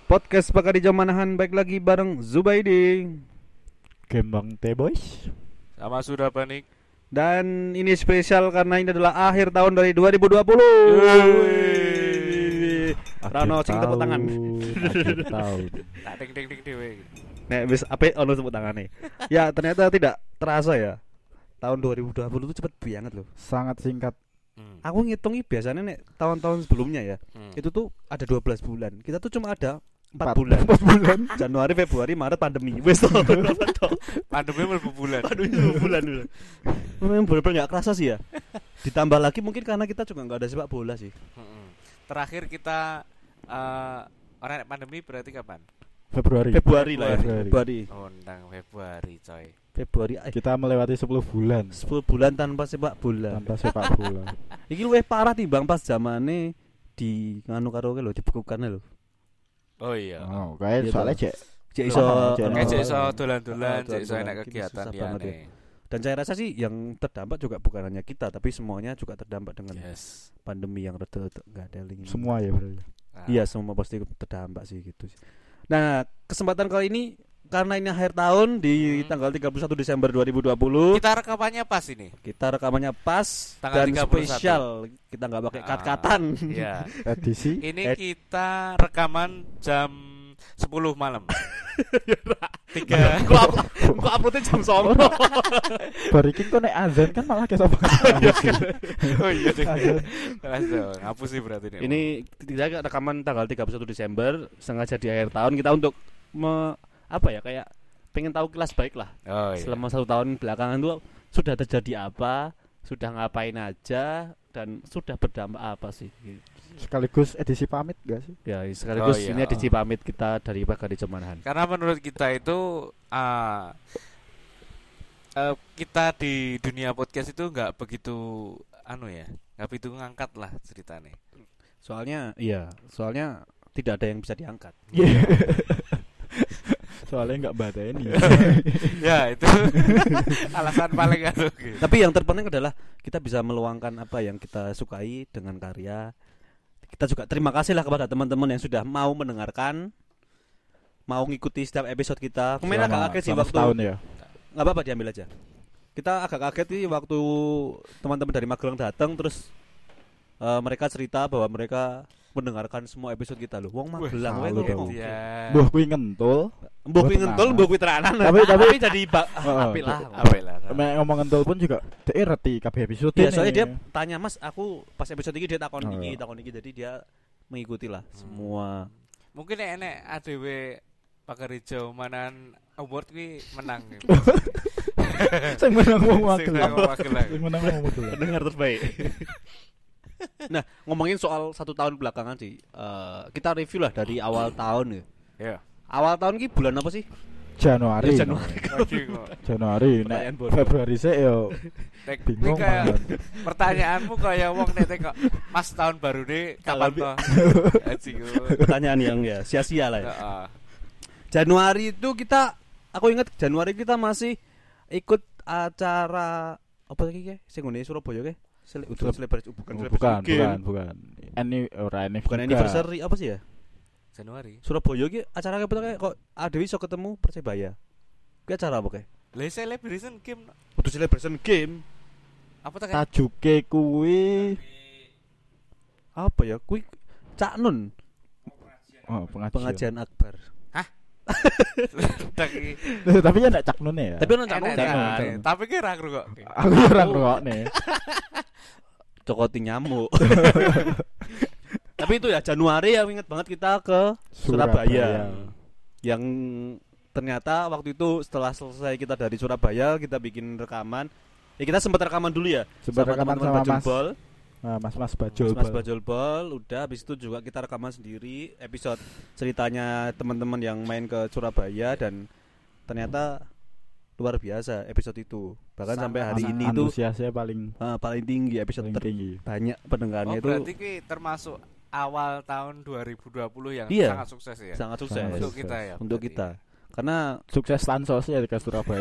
Podcast Pakar Hijau Manahan, baik lagi bareng Zubaidi Gembang T-Boys Sama sudah panik. dan ini spesial karena ini adalah akhir tahun dari 2020. Rano sing tepuk tangan. Akhir tahun. Tak ding dhewe. Nek wis apik ono tepuk tangane. Ya, ternyata tidak terasa ya. Tahun 2020 itu cepet banget loh. Sangat singkat. Aku ngitungi biasanya nek tahun-tahun sebelumnya ya. Itu tuh ada 12 bulan. Kita tuh cuma ada 4 bulan. 4 bulan. Januari, Februari, Maret pandemi. Wes toh. Pandemi berapa bulan? Aduh, 2 bulan dulu. Memang bener-bener gak kerasa sih ya. Ditambah lagi mungkin karena kita juga gak ada sepak bola sih. Terakhir kita orang pandemi berarti kapan? Februari lah ya. Februari. Oh, ndang Februari, coy. Februari. Kita melewati 10 bulan 10 bulan tanpa sepak bola. tanpa sepak bola. Iki luwih parah timbang pas zamane di nganu karo lho dibekukan lho. Oh iya. Oh, kayak Iya, soalnya toh. cek Cek iso Kayak cek iso ono- dolan-dolan, cek iso dolan-dolan. enak Ini kegiatan susah ya. banget ya. Dan saya rasa sih yang terdampak juga bukan hanya kita, tapi semuanya juga terdampak dengan Yes. pandemi yang rada enggak ada link. semua ya bro. Iya, semua pasti terdampak sih gitu sih. Nah, kesempatan kali ini karena ini akhir tahun di tanggal 31 Desember 2020. Kita rekamannya pas ini. Kita rekamannya pas Tanggal dan 31. spesial. Kita nggak pakai cut-cutan. Iya. Edisi Ini kita rekaman jam 10 malam. Tiga. Kok uploadnya jam 9? bariking kok nek azan kan malah kayak apa. Oh iya deh. Langsung ngapus sih berarti ini. Ini kita rekaman tanggal 31 Desember, sengaja di akhir tahun kita untuk apa ya, kayak pengen tahu kilas baik lah. Oh iya. Selama 1 tahun belakangan tuh sudah terjadi apa, sudah ngapain aja, dan sudah berdampak apa sih? Sekaligus edisi pamit gak sih? Ya, sekaligus Oh, iya. ini edisi pamit kita dari Pakar Hijau Manahan. Karena menurut kita itu kita di dunia podcast itu nggak begitu nggak begitu ngangkat lah ceritanya. Soalnya tidak ada yang bisa diangkat. Soalnya nggak bateni. Ya itu alasan paling gitu. Tapi yang terpenting adalah kita bisa meluangkan apa yang kita sukai dengan karya. Kita juga terima kasih lah kepada teman-teman yang sudah mau mendengarkan, mau ngikuti setiap episode kita. Kemarin agak kaget sih waktu tahun ya. nggak apa-apa, diambil aja. Kita agak kaget sih waktu teman-teman dari Magelang datang, terus mereka cerita bahwa mereka mendengarkan semua episode kita loh. Wong Magelang wae salut kok. dong. Ya. Mbah kuwi ngentul. Mbok kuwi ngentul, mbok kuwi teranan. Tapi jadi apik lah. Apa lah? Mek ngomong ngentul pun juga dhek reti kabeh episode. Iya, soalnya dia tanya, "Mas, aku pas episode ini dia takon Oh, iki, iya. takon iki." Jadi dia mengikuti lah semua. Mungkin enek ADW Pakar Hijau Manahan award kuwi menang. sing menang wong Sing Magelang. menang Magelang. Sing menang wong Magelang. Pendengar terbaik. Nah, ngomongin soal 1 tahun belakangan sih, kita review lah dari awal tahun ya. Ya. Awal tahun ki bulan apa sih? Januari. Ya, Januari. Lagi kok. Januari Pertanyaan nek bodoh. Februari sih yo Tek, bingung ini kayak banget. pertanyaanmu kayak wong nek kok Mas tahun baru nih kapan Kalau toh? Anjing. Pertanyaan yang ya sia-sia lah ya. Heeh. Januari itu aku ingat Januari kita masih ikut acara apa lagi ke? Sing ngene Surabaya ke? Selebrasi bukan Bukan. Bukan anniversary apa sih ya? Januari. Surabaya ki acara apa kayak kok Adewi iso ketemu Persebaya. Ki acara apa kayak? Lah celebration game Kudu celebration game. apa tuh kan? tajuke kuwi Apa ya? Kuwi Cak Nun, pengajian. akbar. Tapi ya ndak caknune ya. Tapi ono Cak Nun. Enak, Nun. enak. Tapi kira aku kok. Aku ora ngrungokne. Cokoti nyamuk. Tapi itu ya Januari yang inget banget kita ke Surabaya. Yang ternyata waktu itu setelah selesai kita dari Surabaya, kita bikin rekaman. Ya kita sempat rekaman dulu ya. Sempat rekaman teman-teman sama Bajul Mas. Bol. Mas Bajul. Mas Bajul Bol. Udah habis itu juga kita rekaman sendiri episode ceritanya teman-teman yang main ke Surabaya, dan ternyata luar biasa episode itu. Bahkan sampai hari ini itu antusiasnya paling paling tinggi episode tinggi. banyak pendengarnya itu. Berarti ki termasuk awal tahun 2020 yang Iya. sangat sukses ya. Sangat sukses Sangat Untuk sukses. kita ya. untuk berarti. kita. Karena Sukses tansosnya ke Surabaya.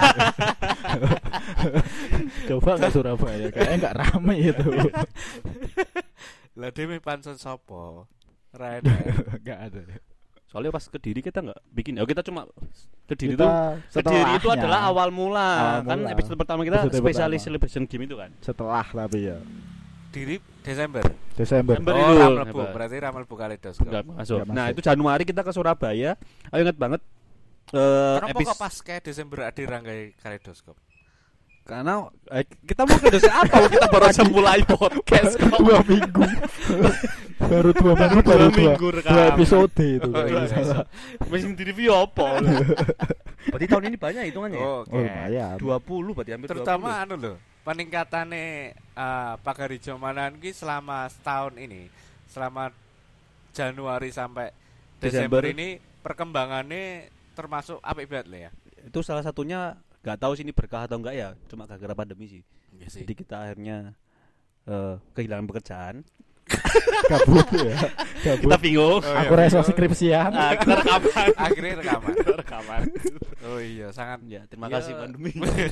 Coba ke Surabaya kayaknya enggak rame itu. Lah dhewe panson sapa? Ren. Enggak ada. Soalnya pas Kediri kita nggak bikin. Ya kita cuma Kediri Kita Kediri itu setelahnya. adalah awal mula. Awal Kan mula. episode pertama kita Episode spesialis pertama. celebration game itu kan. Setelah tapi ya Diri Desember. Desember. Desember. Oh, itu. Ramlebu. Hebat. Berarti Ramlebu Kaleidoskop. Enggak masuk. Nggak Nah, masuk. itu Januari kita ke Surabaya. Aku ingat banget Kenapa kok pas kayak Desember ada Ranggai Kaleidoskop? karena kita mau ke dosen apa? Kita baru aja mulai podcast kok. 2 minggu. baru 2 minggu baru 2 minggu rekaman. episode itu. Oh, iya. Mesin di review apa? Berarti tahun ini banyak hitungannya. Oke. Oh, lumayan. 20 berarti hampir 20. Terutama anu loh, peningkatane Pagar Ijo Manahan ki selama setahun ini, selama Januari sampai Desember Desember. ini perkembangannya termasuk apik banget lah ya. Itu salah satunya nggak tahu sih ini berkah atau enggak ya, cuma gara-gara pandemi sih. Iya sih. Jadi kita akhirnya kehilangan pekerjaan. Kabut ya. Kabut. Kita bingung. Oh, Aku iya. reso skripsian. Kita rekaman. Akhirnya rekaman. Rekaman. Oh iya, sangat Ya, terima Ya. kasih pandemi.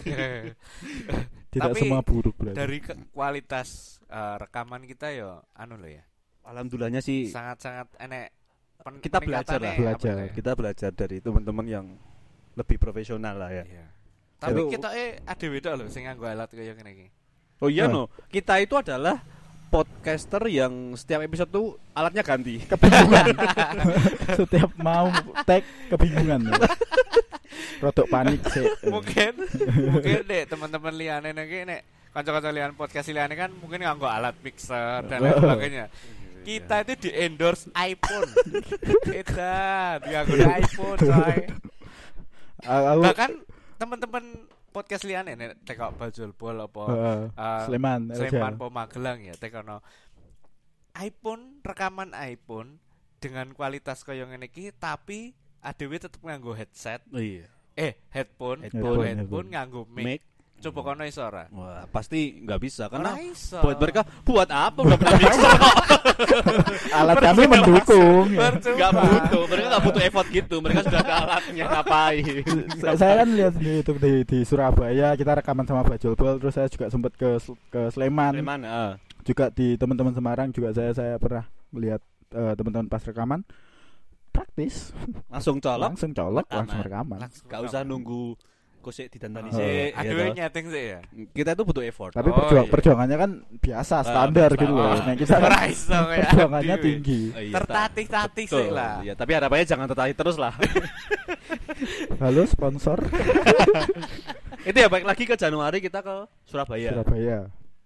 Tidak Tapi semua buruk berarti. Dari kualitas rekaman kita ya anu loh ya. Alhamdulillahnya sih Sangat-sangat enek kita belajar lah. peningkatannya, Belajar. apa ya? Kita belajar dari teman-teman yang lebih profesional lah ya. Iya. Tapi Itu- kita ada beda loh sing nganggo alat kaya ngene iki. Oh iya Oh. no, kita itu adalah podcaster yang setiap episode tuh alatnya ganti. Kebingungan. Setiap mau tag kebingungan. Ya. Rodok panik sih. mungkin deh teman-teman liane nek nek kanca-kanca liane podcast liane kan mungkin nganggo alat mixer dan lain sebagainya. Kita itu di endorse iPhone. Kita dianggo iPhone coy. Aku Bahkan teman-teman podcast liane nek tekok Bajul Bol apa Sleman, Sleman apa Magelang ya tekono iPhone, rekaman iPhone dengan kualitas kaya ngene iki tapi adewe tetep nganggo headset. Oh iya. Headphone Headphone. nganggo mic. Mic. Coba kono iso ora? Wah, pasti nggak bisa karena Ora iso. buat mereka buat apa udah pernah mixer kok. alat kami mendukung. Ya. Percuma. Nggak butuh, mereka nggak butuh effort gitu. Mereka sudah ada alatnya ngapain. Saya kan lihat di YouTube di Surabaya kita rekaman sama Bajul Bol, terus saya juga sempat ke Sleman. Mana? Juga di teman-teman Semarang juga saya pernah melihat teman-teman pas rekaman praktis Langsung colok. langsung colok Rekaman. langsung rekaman. Gak usah nunggu kosek didandani Oh. sih. Aduh gitu. nyeting sih ya. Kita itu butuh effort. Tapi Oh, iya. perjuangannya kan biasa standar gitu loh. Nah, kita kan Ora iso kayak perjuangannya adewe. tinggi. Oh, iya, Tertatih-tatih betul. sih lah. Iya, tapi harapannya jangan tertatih terus lah. Halo sponsor Itu ya baik lagi ke Januari kita ke Surabaya. Surabaya.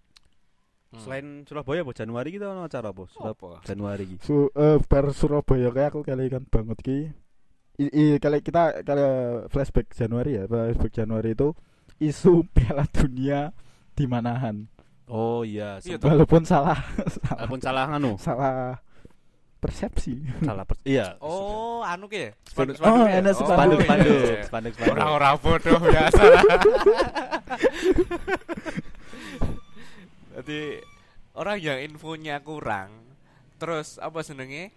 Selain Surabaya apa Januari kita ono acara apa? Apa? Januari iki. Bar Surabaya kayak aku kali kan banget ki. Kali kita flashback Januari ya. Flashback Januari itu isu Piala Dunia di Manahan. Oh iya, Iya, Walaupun salah walaupun salah anu, salah persepsi. iya. Oh, anu ki ya? Oh, enak Spanduk, iya, spanduk, iya. spanduk. Ora bodoh ya salah. Jadi orang yang infonya kurang, terus apa senenge?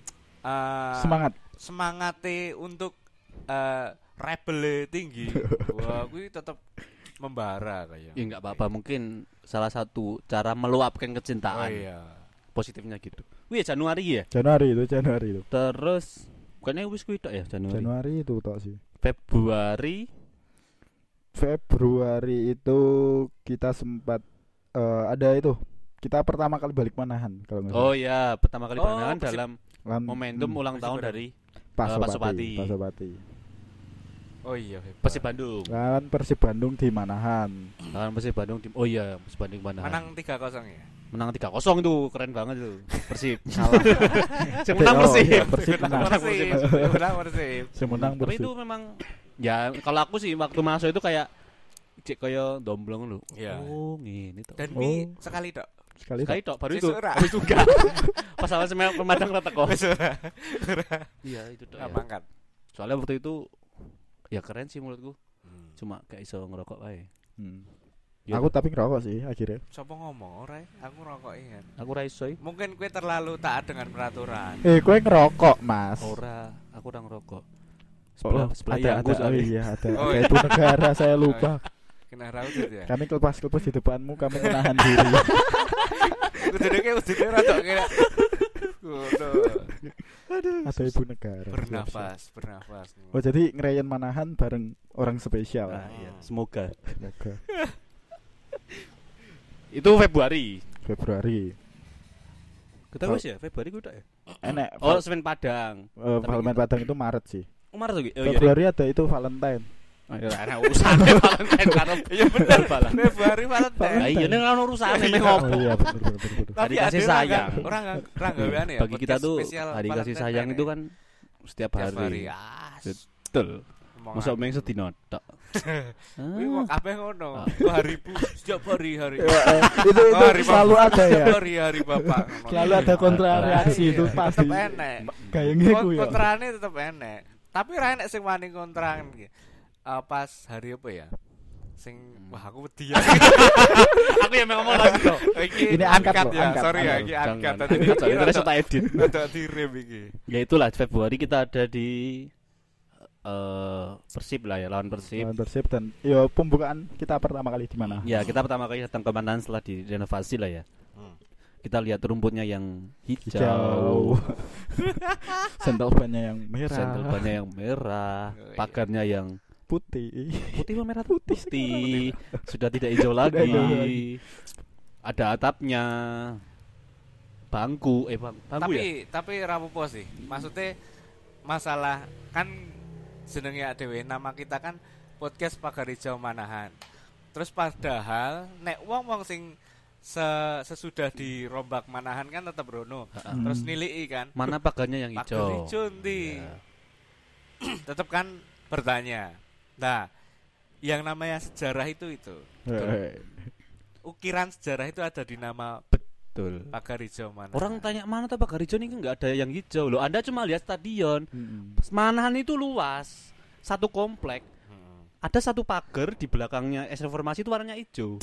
Semangatnya untuk rebel tinggi. Wah, kuwi tetep membara kayak. Ya enggak apa-apa, mungkin salah satu cara meluapkan Oh kecintaan. iya. Positifnya gitu. Wih, Januari ya. Januari itu. Terus bukannya wis kuwi tok ya Januari. Januari itu tok sih. Februari itu kita sempat ada itu. Kita pertama kali balik Manahan kalau nggak Oh iya, pertama kali pandangan Persib- dalam momentum ulang tahun dari Pasopati. Oh iya, hebat. Persib Bandung. Lawan Persib Bandung di Manahan. Lawan Persib Bandung oh iya, Persib Bandung mana? Menang 3-0 ya. Menang 3-0 itu keren banget itu. Persib. Kalah. Yang menang Persib. Persib menang. Menang Persib. Yang menang Tapi Persib. itu memang ya kalau aku sih waktu masuk itu kayak cek kayak domblong lu. Iya. Oh, ngene toh. Dan Oh. mi sekali tok. Sekali Sekali tok baru Wis itu. ora. Habis juga. Pas awal pemadang rata kok. Wis ora. Iya, itu tok. Nggak Ya. mangkat. Soalnya waktu itu ya keren sih menurutku. Cuma kayak iso ngerokok wae. Ya, Aku tapi ngerokok sih akhirnya. Siapa ngomong ora? Aku rokok kan. aku ra iso. Mungkin kue terlalu taat dengan peraturan. Kowe ngerokok, Mas. Ora, aku ora ngerokok. Oh, Sebelah ada, aku ada, soalnya. iya, ada, Oh, ada iya. ibu negara saya lupa. Kena raut ya. Kami kelepas di depanmu, kami menahan diri. Kudune kayak kudune rada kira. Ngono. Ada ibu negara. Bernafas. Oh jadi ngerayain Manahan bareng orang spesial. Nah, iya. Semoga. Semoga. Itu Februari. Kita wis ya, Februari ku udah ya. Enek. Oh, Semen Padang. Valentine Padang itu Maret sih. Maret tuh. Oh iya. Februari ada itu Valentine. Ana urusane Valentine karo. Iya bener. Februari Valentine. Lah iya nek ono urusane mek ngopo. Oh iya bener. Hari kasih sayang. Orang gaweane ya. Bagi kita tuh hari kasih sayang itu kan setiap hari. Betul. Masa meng sedina tok. Kuwi kok kabeh ngono. Hari ibu setiap hari. Itu selalu ada ya. Hari bapak. Selalu ada kontra reaksi itu pasti. Tetep enek. Gayenge ku ya. Kontrane tetep enek. Tapi ra enek sing wani kontraan iki. Pas hari apa ya? Sing wah aku wedi ya. Aku yang ngomong lagi to. Ini angkat ya. Sorry ya, iki angkat. Tadi terus tak edit. Ada direm iki. Ya itulah Februari kita ada di Persib lah ya, lawan Persib. Dan ya pembukaan kita pertama kali di mana? Ya, kita pertama kali datang ke Manahan setelah direnovasi lah ya. Kita lihat rumputnya yang hijau. Sendal bannya yang merah. Pagarnya yang putih merah putih. Sudah tidak hijau lagi. Ada atapnya. Bangku tapi rapopo sih. Maksudnya masalah kan jenenge dhewe nama kita kan podcast Pagar Hijau Manahan. Terus padahal nek wong sing sesudah dirombak Manahan kan tetap rono. Terus niliki kan. Mana pagarnya yang hijau? Pagar hijau ndi? Ya. Tetap kan bertanya. Nah, yang namanya sejarah itu. Ukiran sejarah itu ada di nama betul. Pagar Hijau Manahan. Orang tanya mana tuh Pagar Hijau ini enggak ada yang hijau loh. Anda cuma lihat stadion. Manahan itu luas, satu komplek. Ada satu pagar di belakangnya es reformasi itu warnanya hijau.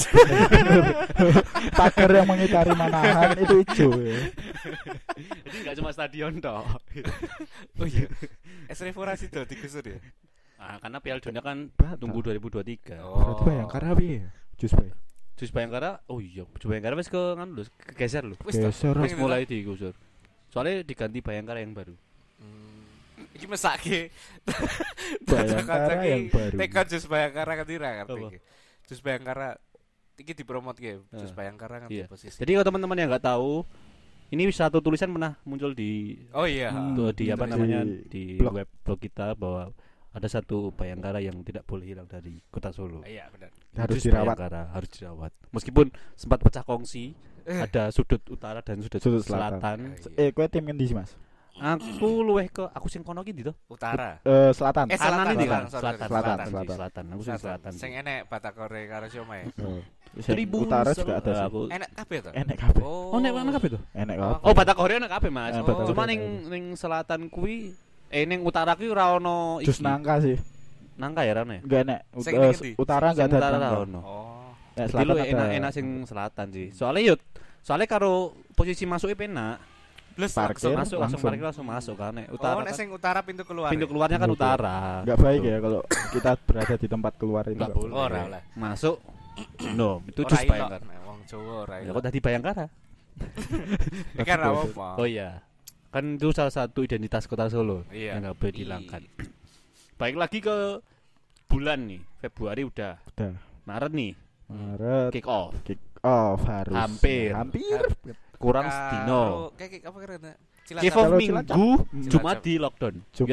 Pagar yang mengitari Manahan itu hijau ya. Jadi enggak cuma stadion toh. Oh iya. Es reformasi tuh digusur ya. Karena Piala Dunia kan tunggu 2023. Berarti Bayangkara piye? Jus Bayangkara, oh iya, Jus Bayangkara wis kegeser lho. Wis mulai digusur. Soalnya diganti Bayangkara yang baru. Iki mesake. Bayangkara yang baru. Tekan Jus Bayangkara ketira kan iki. Jus Bayangkara iki dipromotke Jus Bayangkara kan posisi. Jadi kalau teman-teman yang enggak tahu, ini satu tulisan pernah muncul di di apa namanya di blog kita bahwa ada satu Bayangkara yang tidak boleh hilang dari Kota Solo. Iya, benar. Harus dirawat. Harus dirawat. Meskipun sempat pecah kongsi, ada sudut utara dan sudut selatan. Kowe tim endi sih, Mas? Aku luweh ke aku sing kono ki ndi to? Utara. Selatan. Selatan ini kan. Selatan. Aku sing selatan. Sing enek batakore karo siomay. Utara juga ada sih. Enek kabeh to? Enek kabeh. Oh, enek kabeh to? Enek kabeh. Oh, batakore enek kabeh, Mas. Cuma ning selatan kuwi ning utara ki ora ono iki. Jus nangka sih. Nangka ya rene. Enggak enek. Utara enggak ada nangka. Oh. Selatan enak sing selatan sih. Soalnya karo posisi masuke penak. Plus parkir langsung masuk kan. Utara. Nek sing utara pintu keluar. Pintu keluarnya kan utara. Enggak baik ya kalau kita berada di tempat keluar itu. Enggak boleh. Ora lah. Masuk. No, itu Jus Bayangkara. Wong Jawa ora. Ya kok tadi Bayangkara? Kan apa? Oh iya. Kan itu salah satu identitas Kota Solo yang nggak boleh dihilangkan. Baik lagi ke bulan nih, Februari udah. Maret nih. Kick off harus. Hampir. Kurang sedino. Kick apa kira? Kick off Minggu, Jumat di lockdown.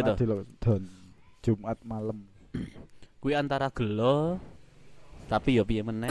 Jumat malam. Kui antara gelo, tapi ya piye meneh.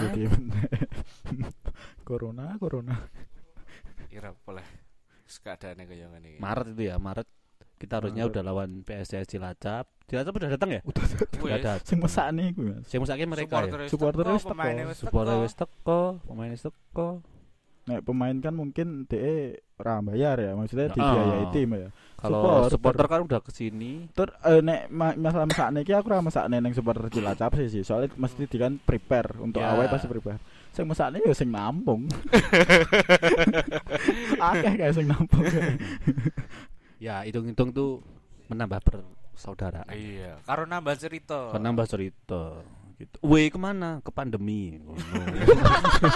Corona. Ira boleh. Keadaannya kayak ngene iki. Maret itu ya, Maret kita harusnya udah lawan PSIS Cilacap. Cilacap udah datang ya? Udah datang. Sing mesakne iku, Mas. Sing mesake mereka ya. Supporter wis teko, pemain wis teko. Nek pemain kan mungkin DE ora bayar ya, maksudnya dibiayai tim ya. Kalau supporter kan udah kesini. Nek masalah mesakne iki aku ora mesakne ning supporter Cilacap sih. Soalnya mesti di kan prepare untuk awal pasti prepare. Sing mesakne ya sing nampung. Akeh kae sing nampung. Ya, hitung-hitung tuh menambah persaudaraan. Iya, karo nambah cerita. Gitu. Weh kemana? Ke pandemi.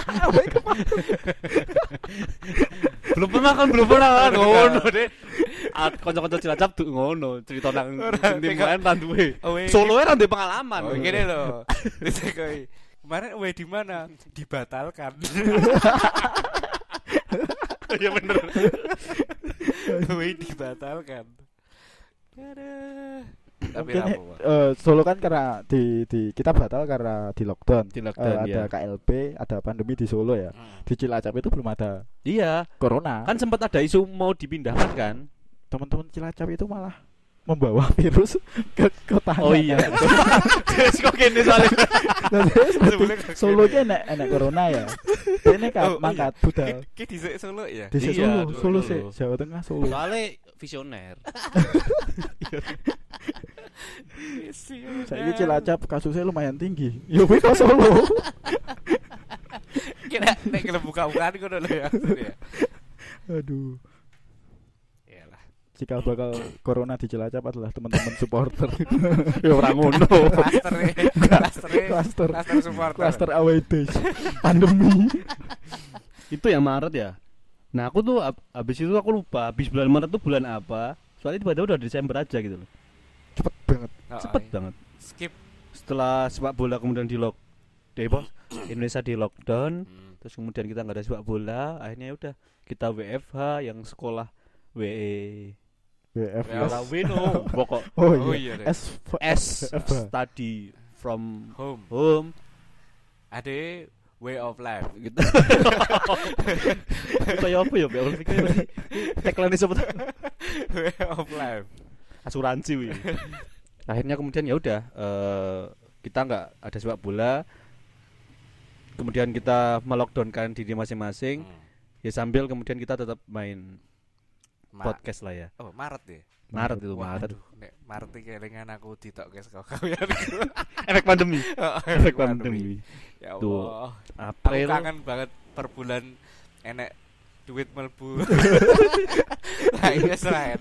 Belum pernah kan. Oh no deh. kanca-kanca Cilacap tuh ngono, cerita nang Ora, tim tengok. lain kan duwe. Oh, Solo ra duwe pengalaman. Oh, gini loh. Disekoi. Kemarin away di mana? Dibatalkan. Iya bener. Away dibatalkan. Aduh. Tapi Mungkin apa? Solo kan karena di kita batal karena di lockdown. Di lockdown, Ada ya. KLB, ada pandemi di Solo ya. Di Cilacap itu belum ada Iya, corona. kan sempat ada isu mau dipindahkan kan? Teman-teman Cilacap itu malah membawa virus ke kota. Oh iya. Terus kok gini soalnya. Solo ki enek corona ya. Ini kan Oh, mangkat budal. Ki dhisik Solo ya. Di Iya, Solo Solo. sih, Jawa Tengah Solo. Soalnya visioner. Saiki Cilacap kasusnya lumayan tinggi. Ya kuwi kok Solo. Kira nek kelem buka-bukaan ngono lho ya. Ya. Aduh. Iyalah. Cikal bakal corona di Cilacap adalah teman-teman supporter. Ya ora ngono. Cluster. Klaster support. Cluster away days. Pandemi. Itu yang Maret ya. Nah, aku tuh habis itu aku lupa habis bulan Maret tuh bulan apa. Soalnya tiba-tiba udah Desember aja gitu loh. Cepet banget. Cepet banget. Skip. Setelah sepak bola kemudian Indonesia di lockdown, terus kemudian kita nggak ada sepak bola, akhirnya udah kita WFH yang sekolah WE WFS. Wino pokok Oh Oh iya. iya deh. S WFH. study from Home. home Ada way of life. gitu. Kayak apa ya? Tagline siapa tuh? Way of life. Asuransi wi. Akhirnya kemudian ya udah kita nggak ada sepak bola. Kemudian kita melockdownkan diri masing-masing. Ya sambil kemudian kita tetap main podcast lah ya. Oh, Maret ya. Maret itu Maret. Waduh, nek Maret iki kelingan aku ditokke saka kawian. Efek pandemi. Efek pandemi. Ya Tuh. Allah. Aku April. kangen banget per bulan enek duit melbu. Nah, ini salah ya.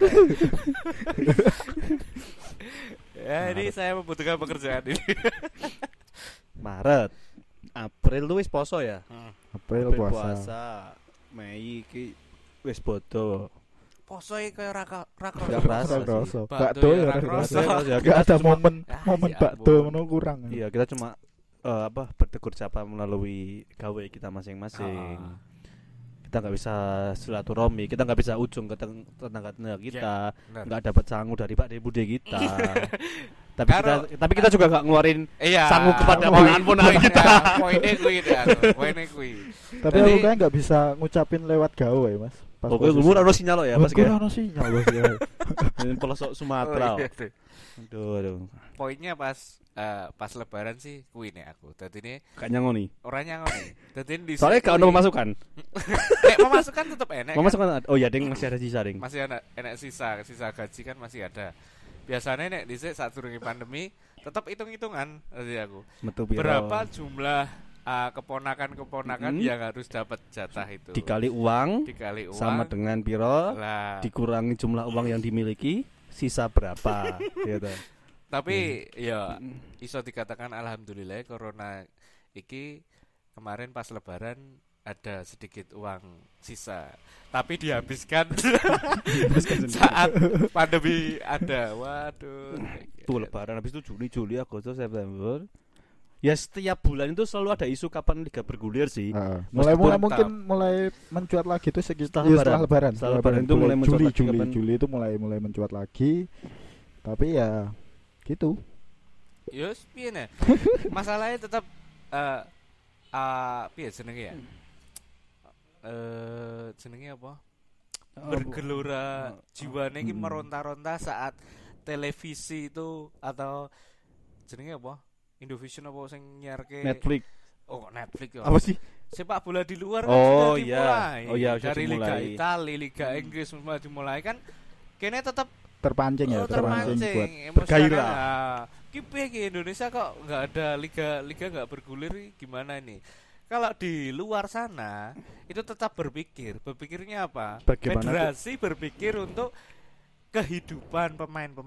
Ya, ini saya membutuhkan pekerjaan ini. Maret. April tuh wis poso ya. April April puasa. Mei iki wis bodo. Poso iki kaya ra Nggak kroso. kerasa sih. Bakso. Bakdo Bakdo ya ya ora ora kroso. kerasa. Ya, Gak kita ada cuma- momen Ah, momen ya bakdo ampun. ngono kurang. Iya, kita cuma bertegur sapa melalui gawe kita masing-masing. Ah. Kita nggak bisa silaturahmi, kita nggak bisa ujung ke tetangga-tetangga kita, Bener. nggak dapat sangu dari Pak De Bude kita. Karo- tapi kita juga nggak ngeluarin Iya. sangu kepada Poin- ponakan-ponakan poinnya- kita. Poinnya kuwi deh, poinnya kuwi. Tapi Jadi- aku kayak nggak bisa ngucapin lewat gawe Mas. Pas Oke, umur harus sinyal lo ya, pas Gue kayak harus sinyal Bos. pelosok Oh, Sumatera. iya. Aduh. Poinnya pas lebaran sih kuwi nek aku. Dadi ini Kayaknya ngoni. orangnya ngono. Dadi di Soalnya kalau ono pemasukan. nek pemasukan tetep enek. Kan? Pemasukan oh ya, ding masih ada sisa ding. Masih enek sisa gaji kan masih ada. Biasanya nek dhisik saat durunge pandemi tetep hitung-hitungan tadi aku. Metu piro? Berapa jumlah keponakan-keponakan yang harus dapat jatah itu? Dikali uang Dikali uang sama dengan piro lah. dikurangi jumlah uang yang dimiliki, sisa berapa gitu. Tapi ya iso dikatakan alhamdulillah corona iki kemarin pas lebaran ada sedikit uang sisa. Tapi dihabiskan saat pandemi ada. Waduh. Tuh lebaran habis itu Juli, Agustus, September. Ya setiap bulan itu selalu ada isu kapan liga bergulir sih. Mulai Meskipun mungkin mulai mencuat lagi tuh sekitar Setelah lebaran. Setelah lebaran itu mulai mencuat lagi kapan- Juli itu mulai mencuat lagi. Tapi ya gitu. Yus piye nih? Masalahnya tetap piye jenenge ya? Jenenge apa? Bergelora jiwane iki meronta-ronta saat televisi itu atau jenenge apa? Indovision apa sing nyiarke Netflix. Oh, Netflix ya. Apa sih? Sepak bola di luar kan Oh, sudah iya. dimulai. Oh, iya, sudah dari Liga dimulai. Italia, Liga Inggris semua dimulai kan kene tetap Terpancing ya, terpancing buat bergairah. Ki piye Indonesia kok nggak ada liga nggak bergulir gimana ini? Kalau di luar sana itu tetap berpikirnya apa? Bagaimana Federasi berpikir untuk kehidupan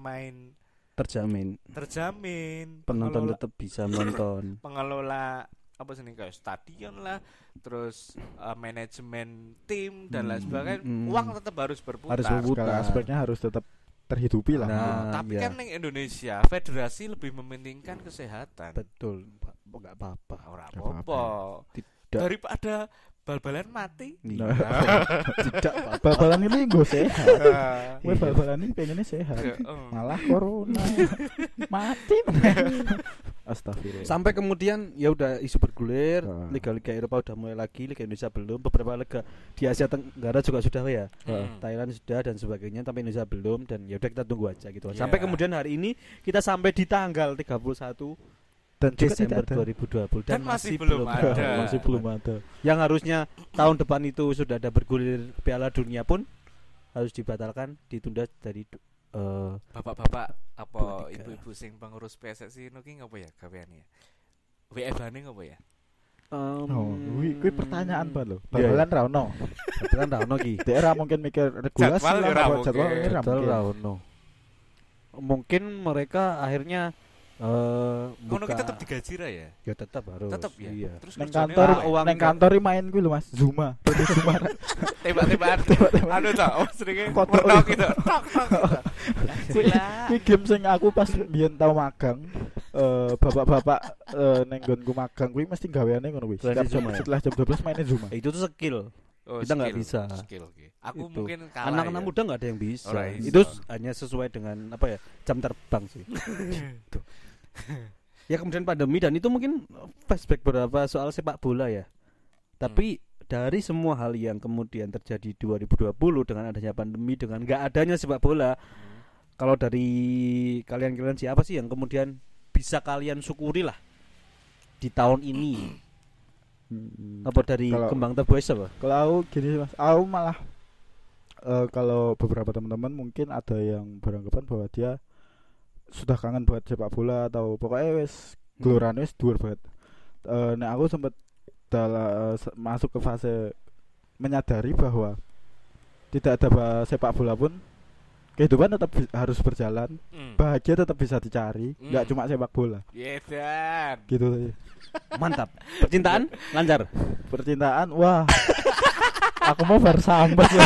pemain-pemain terjamin terjamin, penonton tetap bisa menonton. pengelola apa sih kayak stadion lah, terus manajemen tim dan lain sebagainya, uang tetap harus berputar. Harus berputar. Segala aspeknya harus tetap terhidupi lah. Tapi iya. kan di Indonesia federasi lebih mementingkan kesehatan. Betul, enggak apa-apa. Ora Nggak apa-apa. Tidak. Daripada bal-balan mati. Nah, tidak apa-apa. Bal-balan ini gue sehat. Gue bal-balan ini pengennya sehat. Malah corona. Mati. Astagfirullah. Sampai kemudian ya udah isu bergulir, liga-liga Eropa udah mulai lagi, liga Indonesia belum, beberapa liga di Asia Tenggara juga sudah ya. Thailand sudah dan sebagainya, tapi Indonesia belum, dan ya udah kita tunggu aja gitu. Sampai kemudian hari ini kita sampai di tanggal 31 dan Desember 2020 dan masih belum ada. Masih belum ada. Yang harusnya tahun depan itu sudah ada bergulir Piala Dunia pun harus dibatalkan, ditunda dari bapak-bapak apa 23. ibu-ibu sing pengurus PSSI nuki ngopo ya gaweane ya? WFH-ne ngopo ya? Kuwi pertanyaan Pak lho. Bal-balan ra ono. Bal-balan ra ono ki. Daerah mungkin mikir regulasi Jadwal lah, ra mungkin. Mungkin mereka akhirnya Kono kita tetap digaji ra ya? ya tetap harus. Tetap ya. Iya. Terus Neng kerjanya kantor, uang neng kantor main kuwi lho Mas, Zuma. Zuma. tembak-tembakan. Anu ta, seringe Kotok. mentok gitu. Tok tok. Kuwi game sing aku pas biyen tau magang, bapak-bapak neng nggonku magang kuwi mesti gaweane ngono kuwi. Berarti Zuma ya? Setelah jam 12 mainin Zuma. Itu tuh skill. Kita nggak bisa. Skill, okay. Aku Itu. mungkin kalah. Anak-anak ya. muda nggak ada yang bisa. Ora iso. Itu hanya sesuai dengan apa ya, jam terbang sih. Tuh. Ya kemudian pandemi, dan itu mungkin flashback beberapa soal sepak bola ya. Tapi dari semua hal yang kemudian terjadi 2020 dengan adanya pandemi, dengan nggak adanya sepak bola, kalau dari kalian siapa sih yang kemudian bisa kalian syukuri lah di tahun ini? Apa dari Kembang Teboes apa? Kalau aku gini Mas, aku malah kalau beberapa teman-teman mungkin ada yang beranggapan bahwa dia sudah kangen buat sepak bola atau pokoknya wes gelorane wes dhuwur banget. Nah aku sempat masuk ke fase menyadari bahwa tidak ada sepak bola pun kehidupan tetap harus berjalan, bahagia tetap bisa dicari, nggak cuma sepak bola. Dan Gitu. Mantap. Percintaan lancar. Percintaan, wah. Aku mau bersambat ya.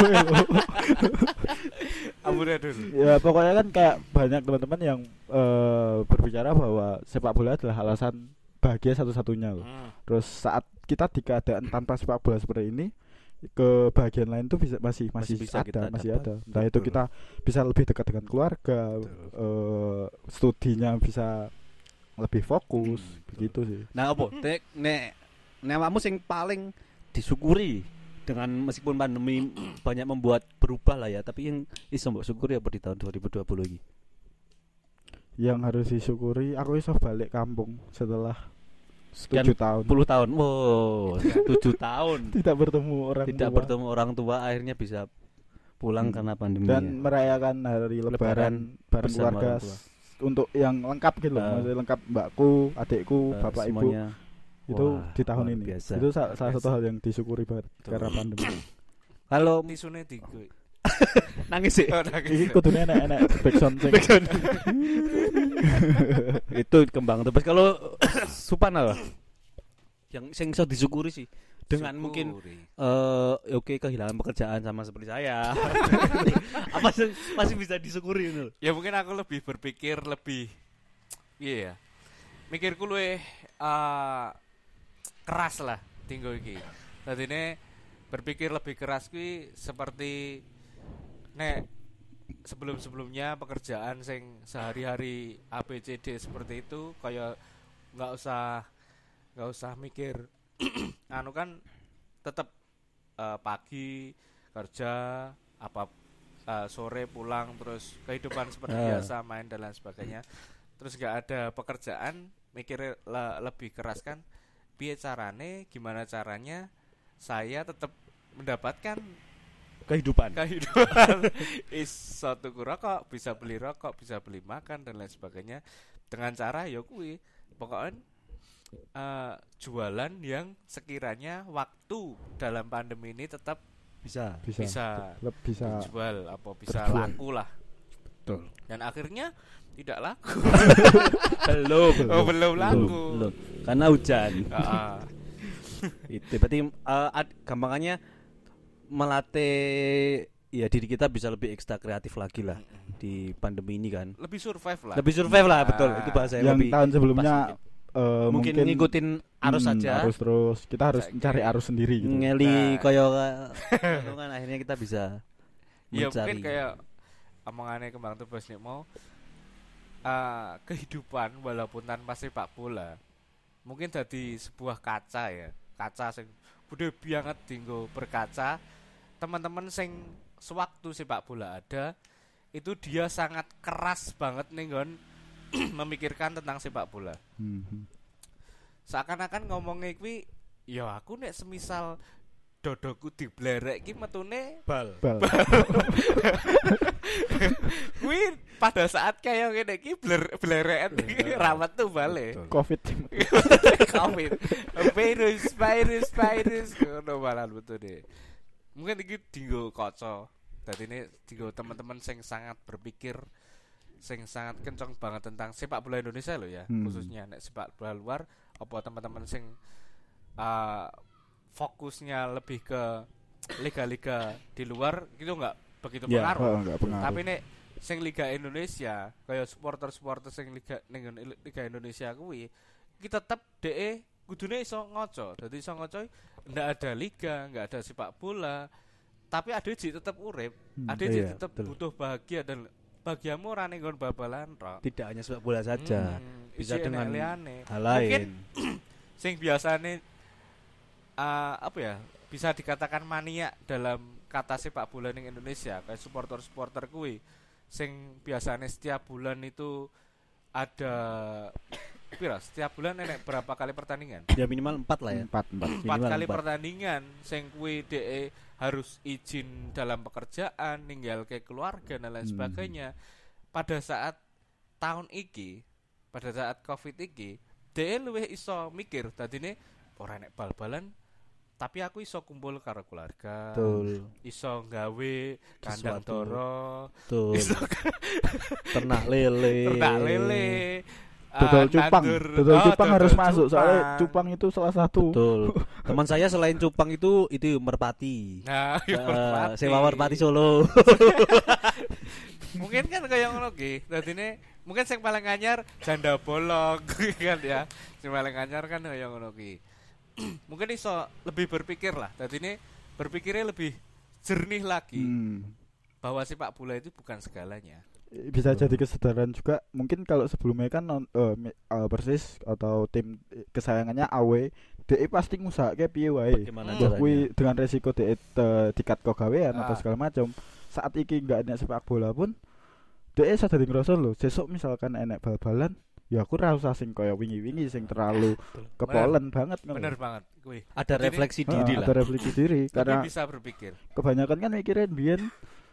Ampun dulu. Ya pokoknya kan kayak banyak teman-teman yang berbicara bahwa sepak bola adalah alasan bahagia satu-satunya loh. Terus saat kita di keadaan tanpa sepak bola seperti ini, kebahagiaan lain tuh masih bisa ada, kita masih dapat. ada. Entah itu kita bisa lebih dekat dengan keluarga, studinya bisa lebih fokus, begitu sih. Nah, apa? Nek awakmu sing paling disyukuri dengan meskipun pandemi banyak membuat berubah lah ya, tapi yang iso mbok syukuri apa di tahun 2020 ini? Yang harus disyukuri, aku iso balik kampung setelah 7 tahun. 10 tahun. Wow, 7 tahun. Tidak bertemu orang Tidak tua. bertemu orang tua, akhirnya bisa pulang karena pandemi. Dan merayakan hari lebaran bareng bersama keluarga orang tua. untuk yang lengkap gitu loh. Maksudnya lengkap mbakku, adikku, bapak ibu. semuanya. Itu Wah, di tahun luar ini. biasa. Itu salah satu hal yang disyukuri banget karena pandemi. Kalau tisune digo. nangis sih. Iki kudune enak-enak backsound sing. Itu Kembang Tebes. Kalau Supan apa? Yang sing iso disyukuri sih dengan mungkin oke kehilangan pekerjaan sama seperti saya. Apa sih masih bisa disyukuri itu? Ya mungkin aku lebih berpikir lebih iya ya. Mikirku luwih keras lah tinggo iki. Dadine berpikir lebih keras kuwi seperti nek sebelum-sebelumnya pekerjaan sing sehari-hari ABCD seperti itu kayak nggak usah mikir anu kan tetap pagi kerja apa sore pulang terus kehidupan seperti biasa main dan lain sebagainya terus nggak ada pekerjaan mikir lebih keras kan piye carane gimana caranya saya tetap mendapatkan Kehidupan. Iso tuku rokok, bisa beli rokok, bisa beli makan dan lain sebagainya dengan cara ya kuwi pokoknya jualan yang sekiranya waktu dalam pandemi ini tetap Bisa. bisa jual apa bisa terjual. laku lah. Betul. Dan akhirnya tidak laku. Belum. Belum laku. Belum. Karena hujan. Heeh. Itu berarti gampangannya melatih ya diri kita bisa lebih ekstra kreatif lagi lah di pandemi ini kan. Lebih survive lah. Lebih survive lah, betul. Itu bahasa yang lebih tahun sebelumnya mungkin ngikutin arus saja. Arus terus. Kita harus mencari arus sendiri gitu. Ngeli Nah. koyo kan akhirnya kita bisa Ya mencari. mungkin kayak omongannya kembang tuh bos nih mau kehidupan walaupun tanpa sepak bola mungkin jadi sebuah kaca ya, kaca sing bude banget dinggo berkaca. Teman-teman sing sewaktu sepak bola ada itu dia sangat keras banget nih Gon memikirkan tentang sepak bola. Seakan-akan ngomongnya kuwi ya aku nek semisal dodoku diblerek iki metune bal. kuwi pada saat kayak ngene iki blereken iki rawat tuh bale. Covid. Covid. Virus ngono malah betul deh. Mungkin iki dinggo kaca. Dadine dinggo teman-teman sing sangat berpikir sing sangat kencang banget tentang sepak bola Indonesia loh ya, khususnya nek sepak bola luar apa teman-teman sing fokusnya lebih ke liga-liga di luar gitu enggak begitu pengaruh. Enggak pengaruh. Tapi nek sing Liga Indonesia kayak supporter-supporter sing Liga Indonesia kuwi iki tetep DE kudune iso ngoco. Dadi iso ngoco ndak ada liga, enggak ada sepak bola, tapi ADJ tetap urip. ADJ tetap butuh bahagia dan bahagiamu ora ning nggon bal-balan tok. Tidak hanya sepak bola saja, bisa dengan hal lain. Mungkin sing biasane apa ya? Bisa dikatakan mania dalam kata sepak bola ning Indonesia, kayak supporter-supporter kuwi sing biasanya setiap bulan itu ada setiap bulan enek berapa kali pertandingan? Ya minimal 4 lah ya. 4 kali pertandingan sing kuwi DE harus izin dalam pekerjaan, ninggal ke keluarga dan lain sebagainya. Pada saat tahun iki, pada saat Covid iki, DE luwih iso mikir dadine ora enek bal-balan tapi aku iso kumpul karo keluarga. Betul. Iso gawe kandang toro. Betul. Iso ternak lele. Dodol cupang. Dodol cupang harus masuk soalnya cupang itu salah satu. Betul. Teman saya selain cupang itu merpati. Nah, merpati. Sewa merpati Solo. Mungkin kan kayak ngono ki. Dadine mungkin sing paling anyar janda bolong kan ya. Sing paling anyar kan kayak ngono ki. Mungkin iso lebih berpikir lah. Dadine berpikirnya lebih jernih lagi. Bahwa sepak bola itu bukan segalanya. Bisa jadi kesadaran juga mungkin kalau sebelumnya kan Persis atau tim kesayangannya AW DE pasti ngusahake piye wae kuwi dengan resiko DE dikat kok gawean atau segala macam. Saat iki enggak ada sepak bola pun DE sadar ngrasa lho sesuk misalkan enek bal-balan ya aku ra usah sing kaya wingi-wingi sing terlalu kepolen banget ngono. Bener banget kuwi. Ada refleksi diri lah. Ada refleksi diri karena bisa berpikir. Kebanyakan kan mikirin biyen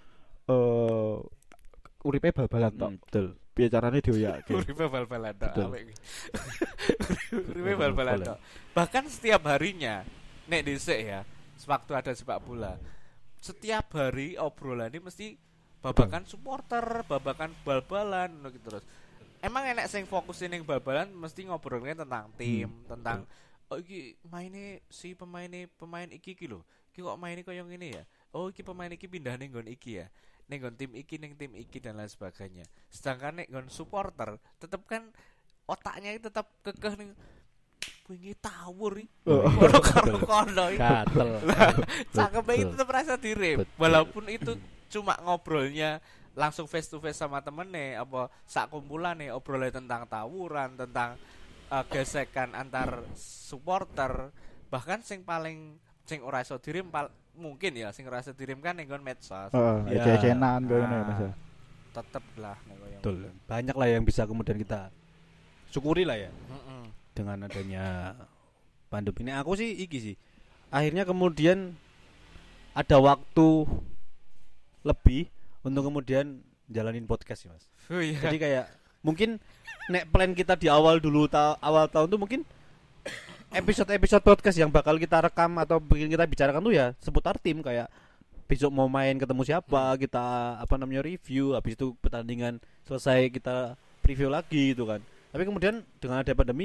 uripe bal-balan tok. Betul. Piye carane dioyake. Uripe bal-balan tok awake iki. Uripe bal-balan tok. Bahkan setiap harinya nek dhisik ya, sewaktu ada sepak bola. Setiap hari obrolan ini mesti babakan supporter, babakan bal-balan ngono gitu terus. Emang enek sing fokusin ning bal-balan mesti ngobrolnya tentang tim, tentang oh iki maine si pemain iki lho. Iki kok maine koyo ngene ya. Oh iki pemain iki pindah ning nggon iki ya. Ning tim iki dan lain sebagainya. Sedangkan nek nggon supporter tetep kan otaknya itu tetap kekeh ning wingi tawur iki. Ono karo kono iki. Gatel. Cakep itu tetep rasa direm. Walaupun itu cuma ngobrolnya langsung face to face sama temennya apa sak kumpulane obrolnya tentang tawuran, tentang gesekan antar supporter, bahkan sing ora iso direm mungkin ya sing rasa dirim kan ning medsos. Ece-ecenan koyo ngene Mas. Tetep lah nek koyo. Betul. Banyak lah yang bisa kemudian kita syukuri lah ya. Dengan adanya pandemi ini aku sih iki sih. Akhirnya kemudian ada waktu lebih untuk kemudian jalanin podcast sih Mas. Oh, iya. Jadi kayak mungkin nek plan kita di awal tahun tuh mungkin episode podcast yang bakal kita rekam atau bikin kita bicarakan tuh ya seputar tim kayak besok mau main ketemu siapa, kita review, habis itu pertandingan selesai kita preview lagi gitu kan. Tapi kemudian dengan ada pandemi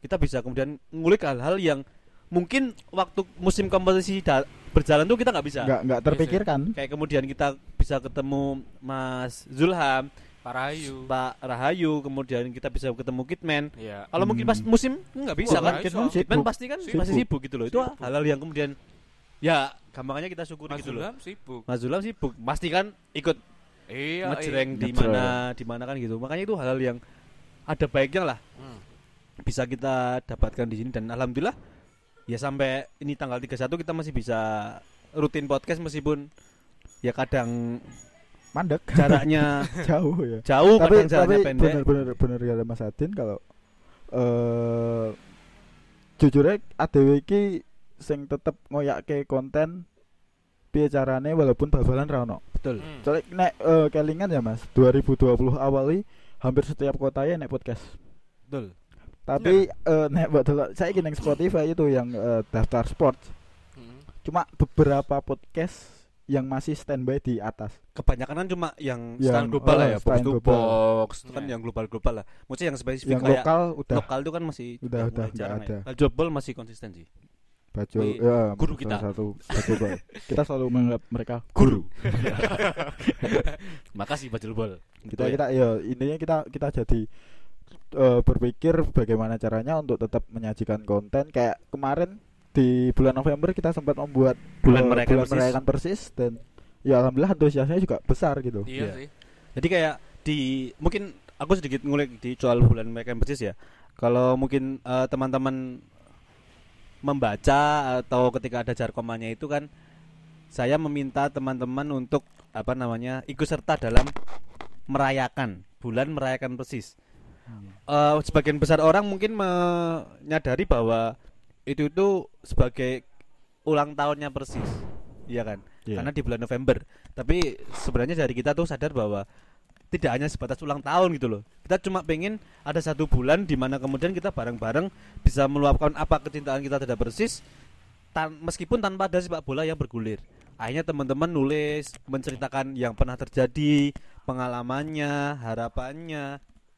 kita bisa kemudian ngulik hal-hal yang mungkin waktu musim kompetisi berjalan tuh kita nggak bisa. Nggak terpikirkan. Kayak kemudian kita bisa ketemu Mas Zulham, Pak Rahayu, kemudian kita bisa ketemu Kitman. Iya. Kalau mungkin pas musim nggak bisa kan? Kitman pasti kan Sibuk. masih sibuk gitu loh. Itu hal-hal yang kemudian ya gampangnya kita syukuri gitu loh. Mas Zulham sibuk, pasti kan ikut ngejreng di mana kan gitu. Makanya itu hal-hal yang ada baiknya lah. Bisa kita dapatkan di sini dan alhamdulillah ya sampai ini tanggal 31 kita masih bisa rutin podcast meskipun ya kadang mandek jaraknya jauh ya. Kadang jaraknya pendek. Bener ya Mas Adin kalau jujur ADW iki sing tetep ngoyake konten piye carane walaupun bal-balan ra ono. Betul. Soalnya nek kelingan ya Mas, 2020 awali hampir setiap kota ya nek podcast. Betul. Tapi nek betul saya ning Spotify itu yang daftar sports. Cuma beberapa podcast yang masih standby di atas. Kebanyakan kan cuma yang stand global lah ya, box to box itu kan yang global lah. Maksudnya yang spesifik yang kayak lokal itu kan masih udah jarang ada. Ya. Jobol masih konsisten sih. Bajul ya guru kita. Satu kita selalu menganggap mereka guru. Makasih Bajul Bol. Kita ya intinya kita jadi berpikir bagaimana caranya untuk tetap menyajikan konten. Kayak kemarin di bulan November kita sempat membuat bulan merayakan persis dan ya alhamdulillah antusiasnya juga besar gitu. Iya sih. Jadi kayak mungkin aku sedikit ngulik di soal bulan merayakan persis ya. Kalau mungkin teman-teman membaca atau ketika ada jarkomannya itu kan saya meminta teman-teman untuk ikut serta dalam merayakan bulan merayakan persis. Sebagian besar orang mungkin menyadari bahwa itu sebagai ulang tahunnya Persis, iya kan? Yeah. Karena di bulan November. Tapi sebenarnya dari kita tuh sadar bahwa tidak hanya sebatas ulang tahun gitu loh. Kita cuma pengen ada satu bulan di mana kemudian kita bareng-bareng bisa meluapkan apa kecintaan kita terhadap Persis, meskipun tanpa ada sepak bola yang bergulir. Akhirnya teman-teman nulis, menceritakan yang pernah terjadi, pengalamannya, harapannya,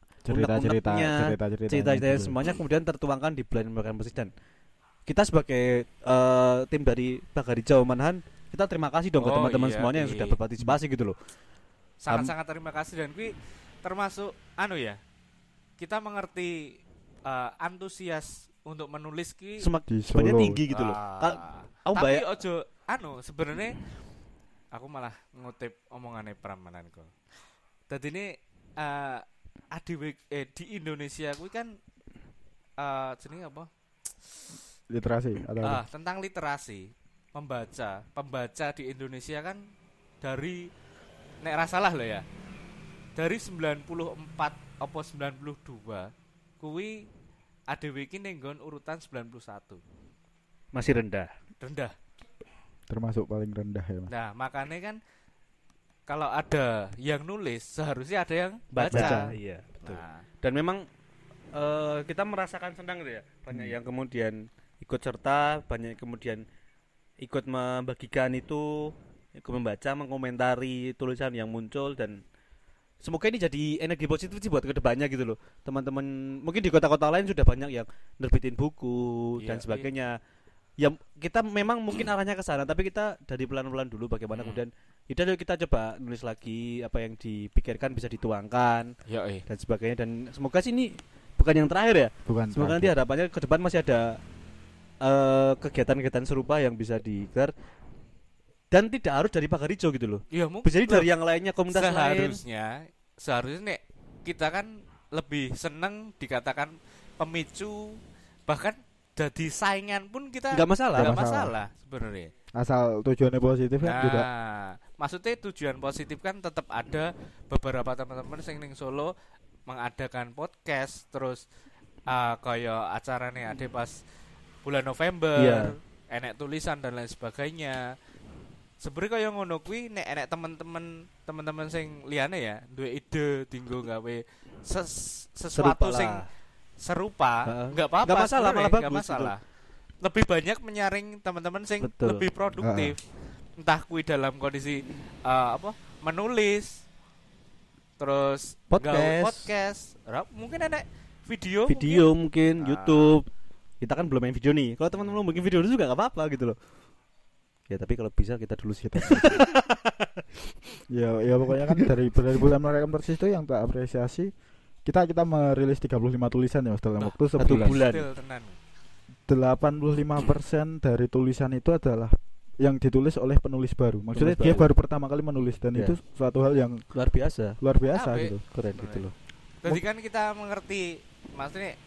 cerita semuanya kemudian tertuangkan di bulan merayakan Persis. Dan kita sebagai tim dari Bagari Jawa Manahan, kita terima kasih dong ke teman-teman semuanya yang sudah berpartisipasi gitu loh. Sangat-sangat terima kasih dan termasuk kita mengerti antusias untuk menulis sebenarnya tinggi gitu loh. Tapi ojo sebenarnya aku malah ngutip omongannya Pramananko. Tadi ini di Indonesia kuwi kan jenenge apa? Literasi atau tentang literasi, pembaca di Indonesia kan dari nek ra salah lho ya. Dari 94 apa 92 kuwi ADW iki ning nggon urutan 91. Masih rendah. Termasuk paling rendah ya, Mas. Nah, makanya kan kalau ada yang nulis seharusnya ada yang baca. Iya, betul. Nah. Dan memang kita merasakan senang gitu ya. Banyak yang kemudian ikut serta, banyak yang kemudian ikut membagikan itu, ikut membaca, mengomentari tulisan yang muncul dan semoga ini jadi energi positif sih buat kedepannya gitu loh. Teman-teman mungkin di kota-kota lain sudah banyak yang nerbitin buku dan sebagainya. Ya kita memang mungkin arahnya ke sana, tapi kita dari pelan-pelan dulu bagaimana kemudian kita coba nulis lagi apa yang dipikirkan bisa dituangkan dan sebagainya. Dan semoga sih ini bukan yang terakhir ya. Semoga nanti harapannya ke depan masih ada kegiatan-kegiatan serupa yang bisa digelar dan tidak harus dari Pagarijo gitu loh. Iya, bisa dari yang lainnya, komunitas seharusnya nek kita kan lebih seneng dikatakan pemicu, bahkan jadi saingan pun kita nggak masalah sebenarnya. Asal tujuannya positif kan juga. Maksudnya tujuan positif kan tetap ada. Beberapa teman-teman sing ning Solo mengadakan podcast terus kaya acarane ade pas bulan November, enek tulisan dan lain sebagainya. Sebenarnya kaya ngono kuwi nek enek teman-teman sing liyane ya duwe ide dinggo gawe sesuatu sing serupa, enggak apa-apa. Enggak masalah, malah bagus. Enggak masalah. Lebih banyak menyaring teman-teman sing lebih produktif. Entah kuwi dalam kondisi menulis terus podcast. Mungkin enek video mungkin YouTube. Kita kan belum main video nih. Kalau teman-teman mau bikin video dulu juga enggak apa-apa gitu loh. Ya tapi kalau bisa kita dulu sih. Ya pokoknya kan dari bulan merekam persis itu yang tak apresiasi kita merilis 35 tulisan ya Mas dalam waktu sebulan. bulan. 85% dari tulisan itu adalah yang ditulis oleh penulis baru. Maksudnya dia baru pertama kali menulis dan itu suatu hal yang luar biasa gitu. Keren gitu loh. Jadi kan kita mengerti maksudnya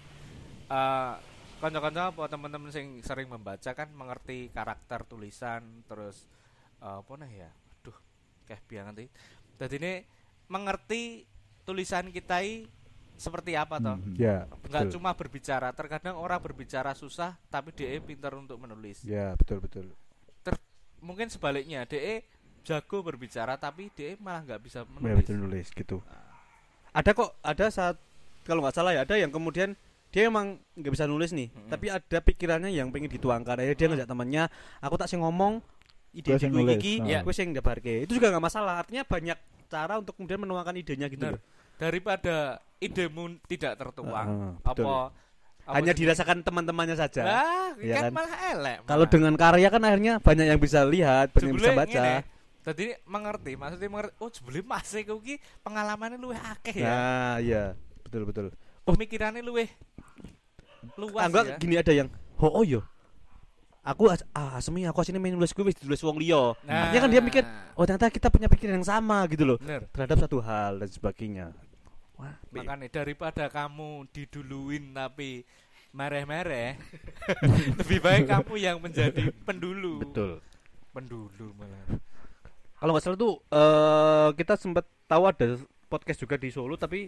kanca-kanca apa teman-teman sing sering membaca kan mengerti karakter tulisan terus apa nah ya. Aduh, kayak biang nanti. Jadi ini mengerti tulisan kita seperti apa toh? Ya, enggak cuma berbicara, terkadang orang berbicara susah tapi DE pintar untuk menulis. Ya, betul. Mungkin sebaliknya, DE jago berbicara tapi DE malah enggak bisa menulis. Ya, betul nulis gitu. Ada saat kalau nggak salah ya, ada yang kemudian dia emang nggak bisa nulis nih, tapi ada pikirannya yang pengen dituangkan. Akhirnya dia ngajak temannya, aku tak sing ngomong ide gue iki, gue sing ngebarke. Itu juga nggak masalah. Artinya banyak cara untuk kemudian menuangkan idenya gitu. Daripada idemu tidak tertuang, apa hanya dirasakan teman-temannya saja. Nah, ya kan malah elek. Kalau dengan karya kan akhirnya banyak yang bisa lihat, banyak yang bisa baca. Tadi mengerti, maksudnya mengerti. Oh, jebule Mas iki pengalamannya luwih akeh ya. Nah, iya, betul. Pemikirannya luwih luas ya. Gini ada yang, oh yo. Aku asine main nulis gue wis ditulis wong liya. Artinya kan dia mikir, oh ternyata kita punya pikiran yang sama gitu loh. Terhadap satu hal dan sebagainya. Wah, makanya daripada kamu diduluin tapi mareh-mareh, lebih baik kamu yang menjadi pendulu. Betul. Pendulu malah. Kalau nggak salah tuh kita sempat tahu ada podcast juga di Solo tapi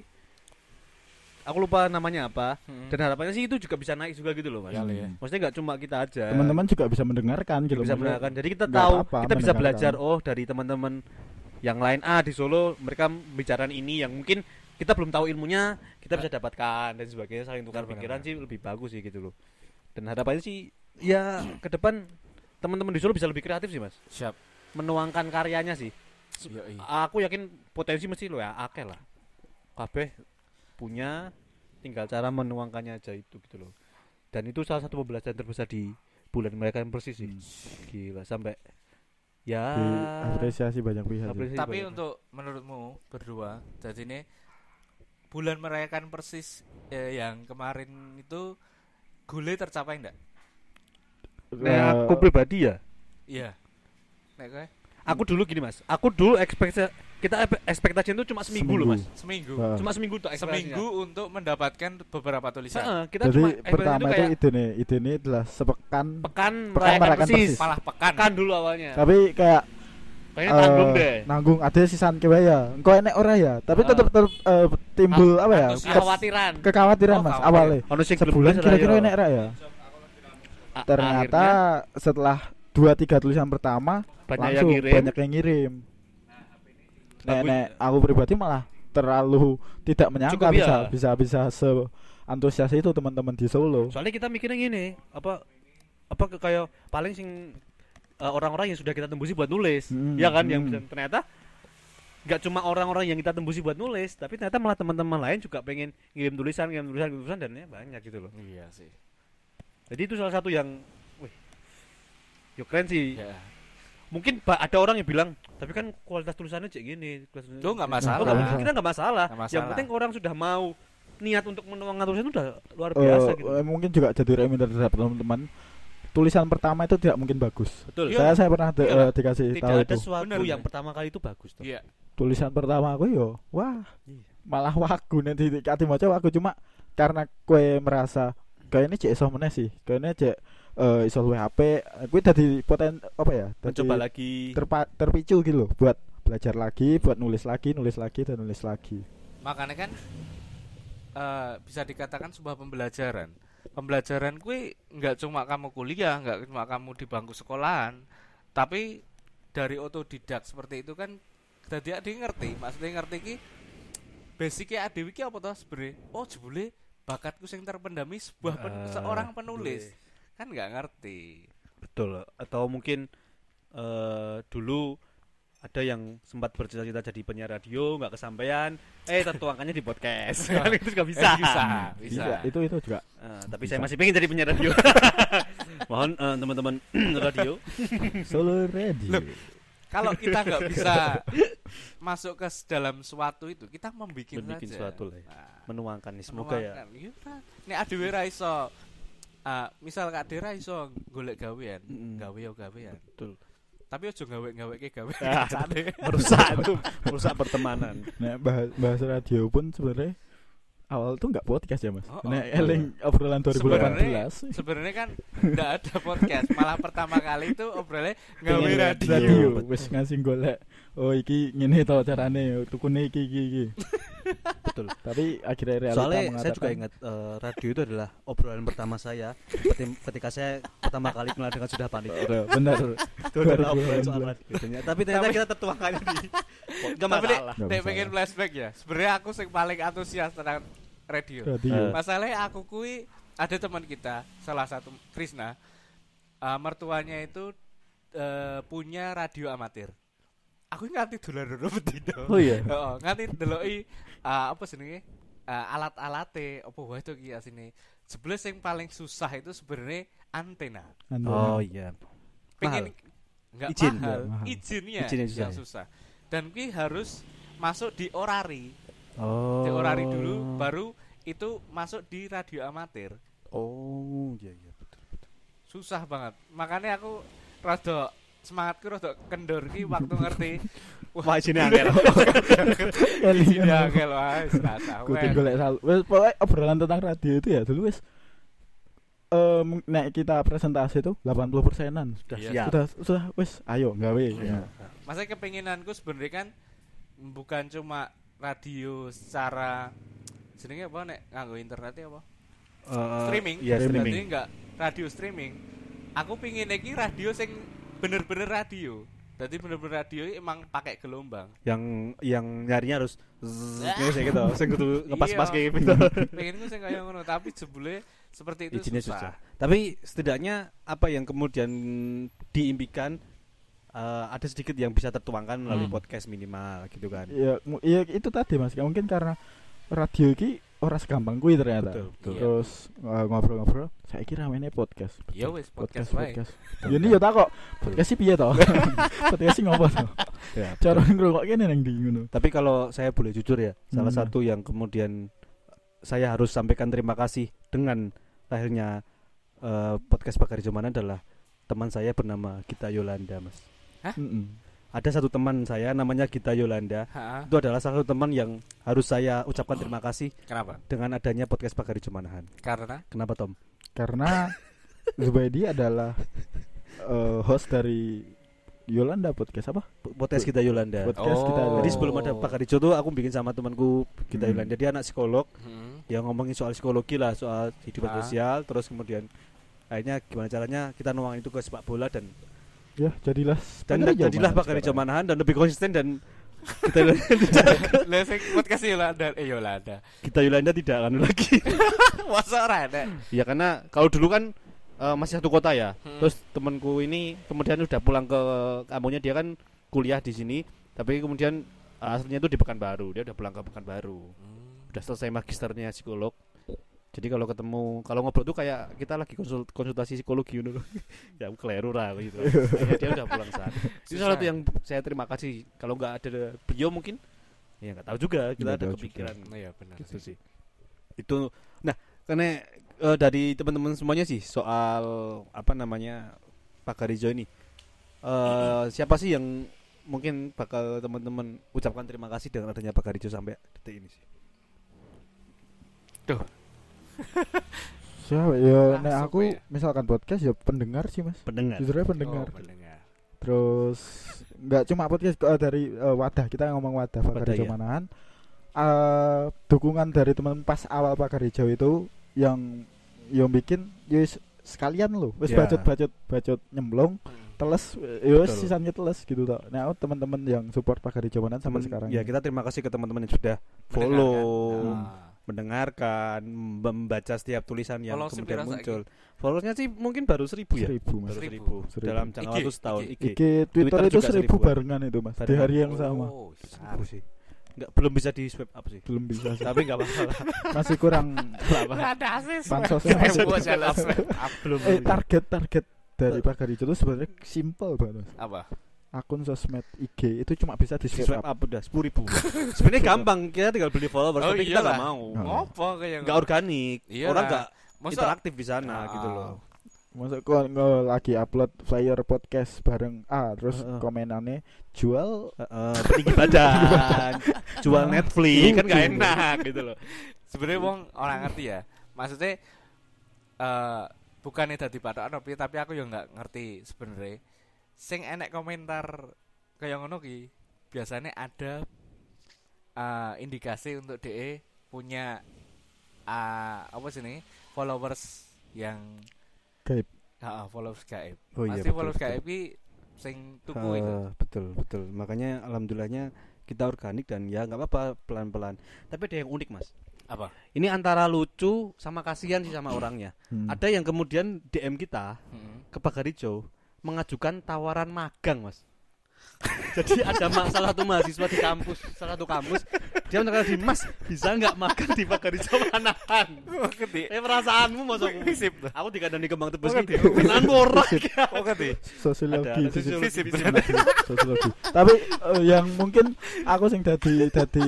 aku lupa namanya apa. Dan harapannya sih itu juga bisa naik juga gitu loh Mas. Maksudnya nggak cuma kita aja. Teman-teman juga bisa mendengarkan gitu. Bisa mendengarkan. Jadi kita tahu, kita bisa belajar dari teman-teman yang lain di Solo mereka bicarain ini yang mungkin kita belum tahu ilmunya, kita bisa dapatkan dan sebagainya, saling tukar pikiran sih lebih bagus sih gitu loh. Dan harapannya sih ya ke depan teman-teman di Solo bisa lebih kreatif sih Mas. Siap. Menuangkan karyanya sih. Aku yakin potensi mesti lo ya akeh lah. Kabeh punya, tinggal cara menuangkannya aja itu gitu loh. Dan itu salah satu pembelajaran terbesar di bulan mereka yang persis sih. Gila sampai ya apresiasi banyak pihak. Tapi untuk menurutmu berdua, jadi ini bulan merayakan persis yang kemarin itu gule tercapai enggak? Aku pribadi ya. Iya. Nek aku dulu gini Mas. Aku dulu ekspektasi itu cuma seminggu loh Mas. Cuma seminggu tuh seminggu untuk mendapatkan beberapa tulisan. Kita jadi cuma pertama itu ide ini adalah sepekan merayakan persis. Malah pekan dulu awalnya. Tapi kayak tanggung deh. Nanggung ada sisan kewe ya. Engko enek ora ya. Tapi tetap timbul apa ya? Kekhawatiran Mas awalnya. Sebulan kira-kira enek ora ya. Ternyata setelah 2-3 tulisan pertama banyak yang ngirim. Nek aku pribadi malah terlalu tidak menyangka bisa se-antusias itu teman-teman di Solo. Soalnya kita mikirnya gini, apa kayak paling sing orang-orang yang sudah kita tembusi buat nulis, ya kan yang bisa ternyata nggak cuma orang-orang yang kita tembusi buat nulis, tapi ternyata malah teman-teman lain juga pengen ngirim tulisan dan ya banyak gitu loh. Iya sih. Jadi itu salah satu yang, yo keren sih. Ya. Mungkin ada orang yang bilang, tapi kan kualitas tulisannya cek gini. Itu nggak masalah. Kita nggak masalah. Yang penting orang sudah mau niat untuk menuangkan tulisan itu udah luar biasa gitu. Mungkin juga jadi reminder terhadap teman-teman. Tulisan pertama itu tidak mungkin bagus. Betul. Saya pernah dikasih tahu itu. Tidak ada sesuatu yang pertama kali itu bagus tuh. Iya. Tulisan pertama aku malah wagu nanti dikati maca wagu cuma karena kue merasa kayaknya cek iso meneh sih. Kayaknya cek iso luwih HP, kue dadi apa ya? Mencoba lagi. Terpicu gitu loh buat belajar lagi, buat nulis lagi. Makanya kan bisa dikatakan sebuah pembelajaran. Pembelajaran kuwi enggak cuma kamu kuliah, enggak cuma kamu di bangku sekolahan, tapi dari otodidak seperti itu kan dadi ade ngerti, maksudnya ngerti iki basicnya ade iki apa toh sebenarnya. Oh, jebule bakatku sing terpendami sebuah seorang penulis. Kan enggak ngerti. Betul. Atau mungkin dulu ada yang sempat bercita-cita jadi penyiar radio nggak kesampaian, tertuangkannya di podcast. Kan itu juga bisa. Bisa. Itu juga. Tapi saya masih pengen jadi penyiar radio. Mohon teman-teman radio. Solo radio. Kalau kita nggak bisa masuk ke dalam suatu itu, kita membuat saja. Suatu lah. Menuangkan nih, semoga ya. Nek adewe ra iso misal Kak Dera iso golek gawean, gawean. Betul. Tapi aja gawe-gawe merusak pertemanan. Nah, bahas radio pun sebenarnya awal tuh nggak podcast ya mas. Nek iya. eling obrolan 2018. Sebenarnya kan nggak ada podcast, malah pertama kali itu obrolannya gawe radio. Radio wis ngasih golek. Oh iki ngene to carane, tukune iki. Betul. Tapi akhirnya realita Soalnya mengatakan, saya juga ingat radio itu adalah obrolan pertama saya ketika saya pertama kali kenal dengan Sudah Panik. Benar. Itu adalah obrolan soal radio. Tapi ternyata kita tertuangkannya di enggak masalah. Tapi pengen flashback ya. Sebenarnya aku yang paling antusias tentang radio. Masalahnya aku kui ada teman kita, salah satu Krisna, mertuanya itu punya radio amatir. Aku nganti dolar-dolar bedino. Oh iya. Heeh, nganti ndeloki apa jenenge? Alat-alate apa wae to iki asine. Sebelah yang paling susah itu sebenarnya antena. Oh iya. Pengen enggak Izin, mahal. mahal. Izinnya susah, yang susah. Dan ki harus masuk di orari. Oh. Di orari dulu baru itu masuk di radio amatir. Oh, iya betul. Susah banget. Makanya aku rada semangatku rada kendor ki waktu ngerti. Wah, sini angel. Sini angel wah, wis ra tahu. Kudu golek wis pokoke obrolan tentang radio itu ya dulu wis nek kita presentasi itu 80%-an sudah wis ayo gawe. Ya. Masa kepinginanku sebenarnya kan bukan cuma radio secara jenenge apa nek nganggo internetnya apa? Streaming. Iya, streaming. Jadi enggak radio streaming. Aku pingin iki radio sing bener-bener radio. Jadi bener-bener radio emang pakai gelombang. Yang nyarinya harus kayak gitu. Sing kudu ngepas-pas kayak gitu. Pengenku sing kaya ngono, tapi jebule seperti itu Izinnya susah. Tapi setidaknya apa yang kemudian diimpikan ada sedikit yang bisa tertuangkan melalui podcast minimal gitu kan. Iya itu tadi Mas. Mungkin karena radio iki ora segampang kuwi ternyata. Betul. Terus ngobrol-ngobrol, saiki ramene podcast. Ya wis podcast wae. Ya ini yo tak kok. Podcast sih piye to? Podcast sih ngopo to? Ya, cara ngrungokke nang ndi ngono. Tapi kalau saya boleh jujur ya, salah satu yang kemudian saya harus sampaikan terima kasih dengan lahirnya podcast Pakarijo Mana adalah teman saya bernama Gita Yolanda, Mas. Hah? Ada satu teman saya namanya Gita Yolanda. Itu adalah salah satu teman yang harus saya ucapkan terima kasih. Kenapa? Dengan adanya podcast Pakarijo Manahan. Karena? Kenapa, Tom? Karena Zubaidi adalah host dari Yolanda podcast apa? Podcast Gita Yolanda. Podcast Gita Yolanda. Jadi sebelum ada Pakarijo tuh aku bikin sama temanku Gita Yolanda. Dia anak psikolog. Dia ngomongin soal psikologi lah, soal kehidupan sosial. Terus kemudian akhirnya gimana caranya kita nuang itu ke sepak bola dan jadilah Pakarijo Manahan dan lebih konsisten dan kita Lah sing podcast Yolanda. Kita Yolanda tidak anu lagi. Masa ora ada. Ya karena kalau dulu kan masih satu kota ya. Terus temanku ini kemudian udah pulang ke kampungnya, dia kan kuliah di sini, tapi kemudian aslinya itu di Pekanbaru. Dia udah pulang ke Pekanbaru. Udah selesai magisternya psikolog. Jadi kalau ngobrol tuh kayak kita lagi konsultasi psikologi gitu loh. Ya keliru lah gitu. Dia udah pulang saat. Itu salah satu yang saya terima kasih. Kalau nggak ada beliau mungkin ya nggak tahu juga kita ada kepikiran. Iya benar gitu sih. Itu karena dari teman-teman semuanya sih soal apa namanya Pakarijo ini. Siapa sih yang mungkin bakal teman-teman ucapkan terima kasih dengan adanya Pakarijo sampai detik ini sih? Tuh. Siapa ya nek aku misalkan podcast ya pendengar sih Mas. Jujurnya pendengar. Terus enggak cuma podcast dari wadah, kita ngomong wadah Pakarijo Manahan. Dukungan dari teman pas awal Pakarijo itu yang bikin sekalian loh. Wis bacot nyemplung teles sisanya teles gitu toh. Nah, teman-teman yang support Pakarijo Manahan sampai sekarang. Ya, kita terima kasih ke teman-teman yang sudah follow mendengarkan, membaca setiap tulisan yang Followersnya kemudian berapa muncul. Followersnya sih mungkin baru 1.000 ya. 1.000 mas. Baru 1.000 1.000. dalam jangka waktu setahun. IG. IG Twitter itu juga 1.000 1.000-an. barengan itu mas. Di Barengan. hari yang sama. Oh, Aku sih. Enggak, belum bisa di swipe up sih. Belum bisa sih. Tapi enggak apa-apa. Masih kurang Apa? ada sih. Pansosnya masih Buat jalan Belum. target dari Pagar Hijau itu sebenarnya simple banget mas. apa? Akun sosmed IG itu cuma bisa di Di swipe swipe up. up udah 10.000. Sebenarnya gampang, kita tinggal beli followers, Oh, tapi kita iyalah. enggak mau. Ngopo kayak Enggak organik. Iya Orang lah. enggak Masa interaktif di sana gitu loh. Masa kok lagi upload flyer podcast bareng terus komenannya jual Tinggi badan, jual Netflix kan enggak enak gitu loh. sebenarnya wong orang ngerti ya. Maksudnya bukannya dadi patokan tapi aku yo enggak ngerti sebenarnya. Sing enek komentar kayak ngono ki biasanya ada indikasi untuk DE punya apa sih nih followers yang gaib. Followers gaib. Oh iya, Pasti betul, followers betul. gaib ki sing tuku itu. Betul. Makanya alhamdulillahnya kita organik dan ya nggak apa-apa pelan-pelan. Tapi ada yang unik mas. Apa? Ini antara lucu sama kasihan sih sama orangnya. Ada yang kemudian DM kita ke Pagar Hijau mengajukan tawaran magang mas. Jadi ada salah satu mahasiswa di kampus, salah satu kampus, dia menekan di mas bisa nggak magang di Pagar Hijau Manahan? Ngerti. Perasaanmu masuk Visip. aku dikandani kembang tebus Ngerti. gitu. Pinan borak. Oh ngerti. Sosiologi, Ada sosiologi. sosiologi. Sosiologi. Tapi yang mungkin aku sing dadi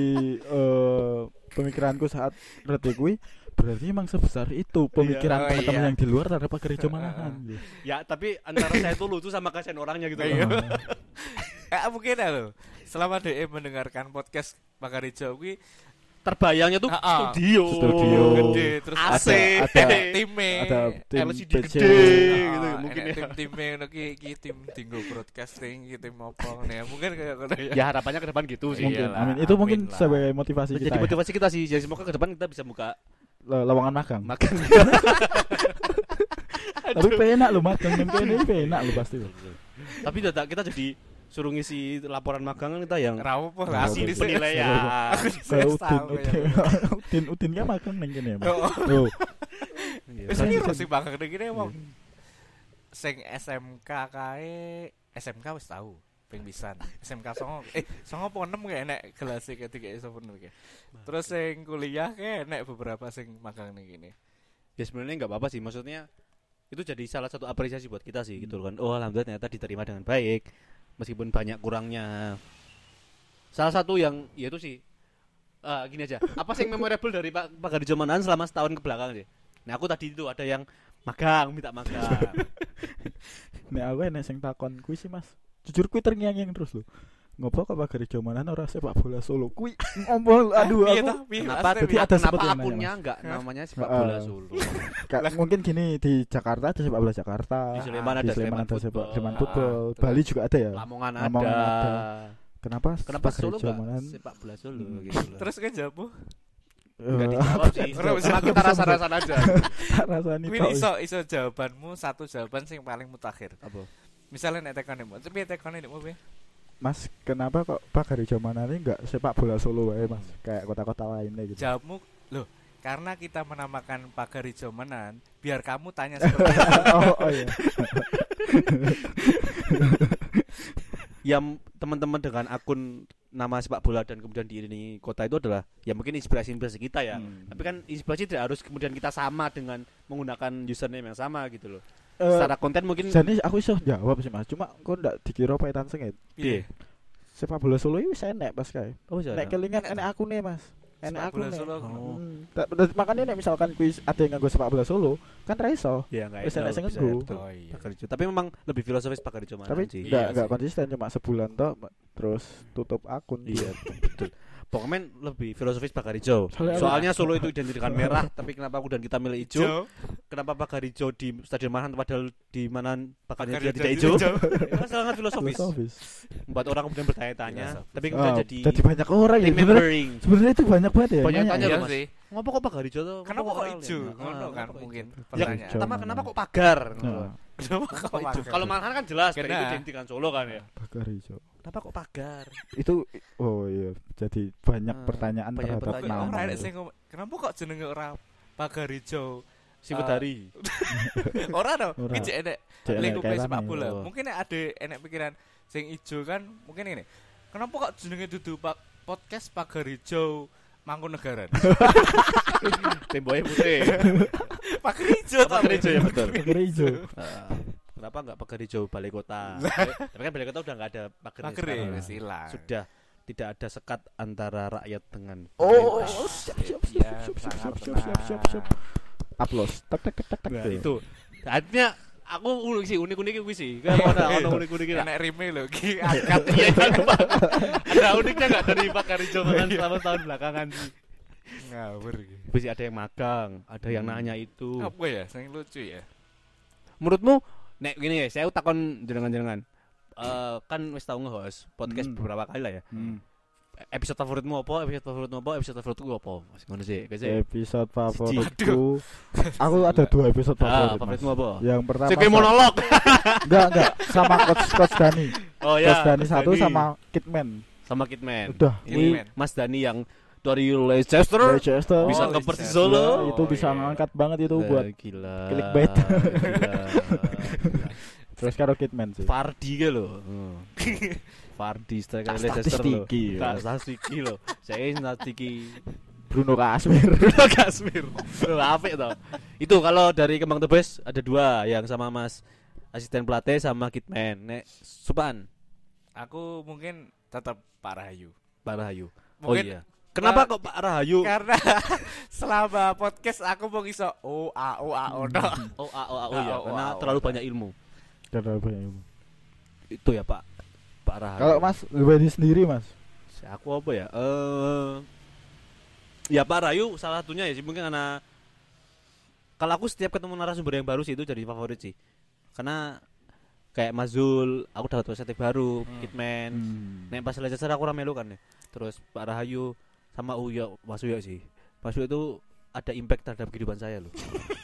pemikiranku saat rete kuwi berarti emang sebesar itu pemikiran Iya. Oh, teman-teman iya. yang di luar terhadap Pagar Hijau Manahan. Ya tapi antara saya itu lucu sama kasihan orangnya gitu Iya. loh. Mungkin loh. Selama DE mendengarkan podcast Pagar Hijau kuwi Terbayangnya tuh studio gede terus AC ada time ada tim LCD PC. gede gitu mungkin ya. tim-time ngono ki tim Dinggo Broadcasting ki tim apa ngono ya. Mungkin kayak ngono ya. Ya harapannya ke depan gitu sih. Mungkin, Iyalah, amin. Itu mungkin amin lah. sebagai motivasi Jadi kita. motivasi kita sih. Jadi semoga ke depan kita bisa buka Lowongan magang. makan. Tapi penak lo magang yang kene penak lo pasti. Tapi tidak kita jadi suruh ngisi laporan magang kita yang Ra opo Ra lah opo. sini penilaian. Kayak Udin kan magang nang kene. Oh. Oh. Wis kira sing bakal ngene wong. Sing SMK kae SMK wis tahu ping pisan. SMK 9 9 apa 6 kae nek gelas iki ketika iso bener kae. Terus sing kuliah kae nek beberapa sing magang ning kene. Ya sebenarnya enggak apa-apa sih. Maksudnya itu jadi salah satu apresiasi buat kita sih gitu kan. Oh alhamdulillah ternyata diterima dengan baik meskipun banyak kurangnya. Salah satu yang ya itu sih gini aja. Apa sih yang memorable dari Pagar Hijau Manahan selama setahun ke belakang sih? Nah aku tadi itu ada yang magang, minta magang. Nek aku enek sing takon kuwi sih Mas. Jujur kuwi terngiang-ngiang terus lho. Ngopo kok Pagar Hijau Manahan ora sepak bola Solo? Kuwi ngomong aduh aku Kenapa Jadi ada sempat kenapa yang nanya, akunnya Mas. enggak namanya sepak bola Solo? mungkin gini di Jakarta ada sepak bola Jakarta. Di Sleman ada Di Sleman Sleman ada sepak Football. Sleman Football. Terus Bali juga ada ya. Lamongan Lamongan ada. ada. Kenapa Kenapa Pagar Solo Hijau enggak Manahan? sepak bola Solo gitu loh. Terus kan jamu. Enggak dijawab sih. Cuma kita rasa-rasan aja. rasane Kuwi iso jawabanmu satu jawaban sing paling mutakhir. Apa? Misalnya nek tekanemu, tapi tekanemu piye? Mas, kenapa kok Pagar Hijau Manahan ini enggak sepak bola Solo wae, Mas? Kayak kota-kota lainnya gitu. Jawabmu loh, karena kita menamakan Pagar Hijau Manahan, biar kamu tanya seperti oh iya. Yang teman-teman dengan akun nama sepak bola dan kemudian di ini kota itu adalah ya mungkin inspirasi kita ya. Tapi kan inspirasi tidak harus kemudian kita sama dengan menggunakan username yang sama gitu loh. Secara konten mungkin Jadi aku iso jawab sih Mas, cuma kok ndak dikira paitan sengit. piye? Sepak bola Solo iki wis enek pas kae. oh iya. Nek kelingan enek akune Mas. Enek Sepak bola akune. Solo. Oh. Makanya nek misalkan kuis ada yang nganggo sepak bola Solo, kan ra iso. Ya enggak. Wis enak sing nganggo. Oh iya. Pagar Hijau. Tapi memang lebih filosofis Pagar Hijau Manahan Tapi sih. Iya enggak sih. konsisten cuma sebulan toh terus tutup akun. Iya, betul. Pokoknya lebih filosofis Pagar Hijau. Soalnya- Soalnya Solo itu identikan merah, tapi kenapa kemudian kita milih hijau? Jo, Kenapa Pagar Hijau di Stadion Manahan padahal di mana pagarnya Pagar dia tidak Hijau. hijau? Itu sangat filosofis. Filosofis. Membuat orang kemudian bertanya-tanya, Filosofis. tapi kemudian jadi banyak orang ya. remembering. Sebenarnya itu banyak banget ya. Banyak nanya tanya ya. Iya loh, Mas. sih. Ngapa kok Pagar Hijau tuh? Kenapa kok kalian? hijau? Nah, Ngono kan kenapa kok mungkin hijau? Ya, pertanyaan. Hijau. pertama kenapa kok pagar? Nah, Kenapa kok Kalau pagar? Kalau Manahan kan jelas, Kena. itu identikan Solo kan ya. Pagar Hijau. Kenapa kok pagar? Itu oh iya, jadi banyak pertanyaan banyak terhadap pertanyaan. nama. Ora ada itu. sing ngomong, kenapa kok jenenge ora pagar hijau? Sifedari. Ora no, Ora. iki enek Cek enek lingkup sepak kaitannya. bola. Oh. Mungkin ada enek pikiran sing ijo kan, mungkin ini. Kenapa kok jenenge dudu podcast pagar hijau Mangkunegaran? Temboknya putih. Pagar hijau Pagar hijau ya betul. Pagar hijau. Kenapa enggak pagar hijau balai kota? Tapi kan balai kota udah enggak ada pagar Pagar sekarang. wis ilang. Sudah tidak ada sekat antara rakyat dengan Oh, pemerintah. siap. Upload. Tak. Nah, itu artinya aku unik kuwi sih. Kan ono unik-unik lah. Enek rime lho iki angkat. Iya, ada uniknya enggak dari pagar hijau kan selama tahun belakangan sih. Ngawur iki. Bisa ada yang magang, ada yang nanya itu. Apa ya sing lucu ya? Menurutmu nek gini ya, saya takon jenengan-jenengan. Kan wis tau nge-host podcast beberapa kali lah ya. Episode favoritmu apa? Episode favoritku apa? Masih ngono sih, guys. Episode favoritku. Aku ada 2 episode favorit. Favoritmu Mas. apa? Yang pertama Sing monolog. enggak sama Coach Dani. Oh Coach ya. Dani 1 sama Kidman. sama Kidman. Udah. Ini Mas Dani yang dari Leicester Leicester bisa ke Leicester. Persis Solo. itu bisa ngangkat banget itu buat gila. clickbait. Gila. terus karo Kidman sih. Fardi ke lo. Fardi striker Leicester lo. Statistiki. Statistiki lo. Saya statistiki Bruno Kasmir. Bruno Kasmir. Bro, apik toh. Itu kalau dari Kembang Tebes ada 2 yang sama Mas asisten pelatih sama Kidman. Nek Supan, Aku mungkin tetap Pak Rahayu. Pak Rahayu. Oh Mungkin iya. Kenapa kok Pak Rahayu? karena selama podcast aku mau iso oh no. Oh ya, Oh, karena oh, terlalu oh. banyak ilmu. Karena banyak ilmu. Itu ya Pak Rahayu. Kalau Mas Ruben sendiri Mas. Aku apa ya? Ya Pak Rahayu salah satunya ya sih, mungkin karena kalau aku setiap ketemu narasumber yang baru sih itu jadi favorit sih. Karena kayak Mas Zul, aku dapat perspektif baru, Kidman. Nek pas Leicester aku ramelu kan ya. Terus Pak Rahayu sama Uyo, Mas Uyo sih. Mas Uyo itu ada impact terhadap kehidupan saya loh.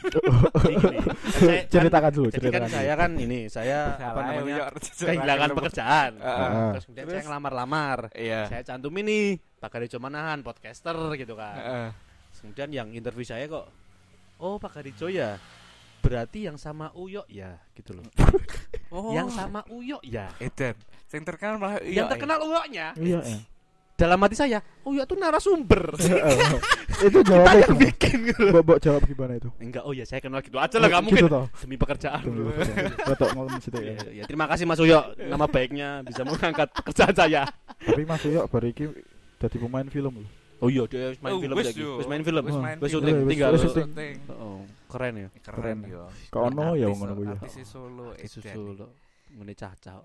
Ceritakan dulu, Jadi kan ceritakan. saya kan ini, saya apa namanya kehilangan pekerjaan. Terus kemudian saya ngelamar-lamar. Iya. Saya cantum ini Pak Harijo Manahan, podcaster gitu kan. Heeh. Kemudian yang interview saya kok, oh Pak Harijo ya, berarti yang sama Uyo ya, gitu loh. Oh. Yang sama Uyo ya. Edan. Sing terkenal malah Yang terkenal Uyo-nya. Iya, ya. Dalam hati saya, Uyo tuh narasumber. Itu Kita jawabnya yang gimana? bikin gitu. Mbok jawab gimana itu? Enggak, oh ya saya kenal gitu aja lah, nggak mungkin Gitu toh. demi pekerjaan. Betok ngomong situ Ya, ya. ya, terima kasih Mas Uyo, nama baiknya bisa mengangkat pekerjaan saya. Tapi Mas Uyo bar iki dadi pemain film lho. Oh iya, dia main film wis lagi. yo. Wis main film. Wis main Wis film. syuting Wis tinggal. syuting. Oh, keren ya. Keren yo. Kok ono ya ngono kuwi ya. Artis Solo Artis Edan. Solo. Ngene cacau.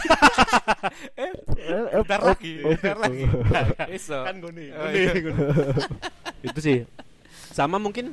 Bentar lagi, bentar lagi. Iso. Kan gini. Oh, iya. Itu sih. Sama mungkin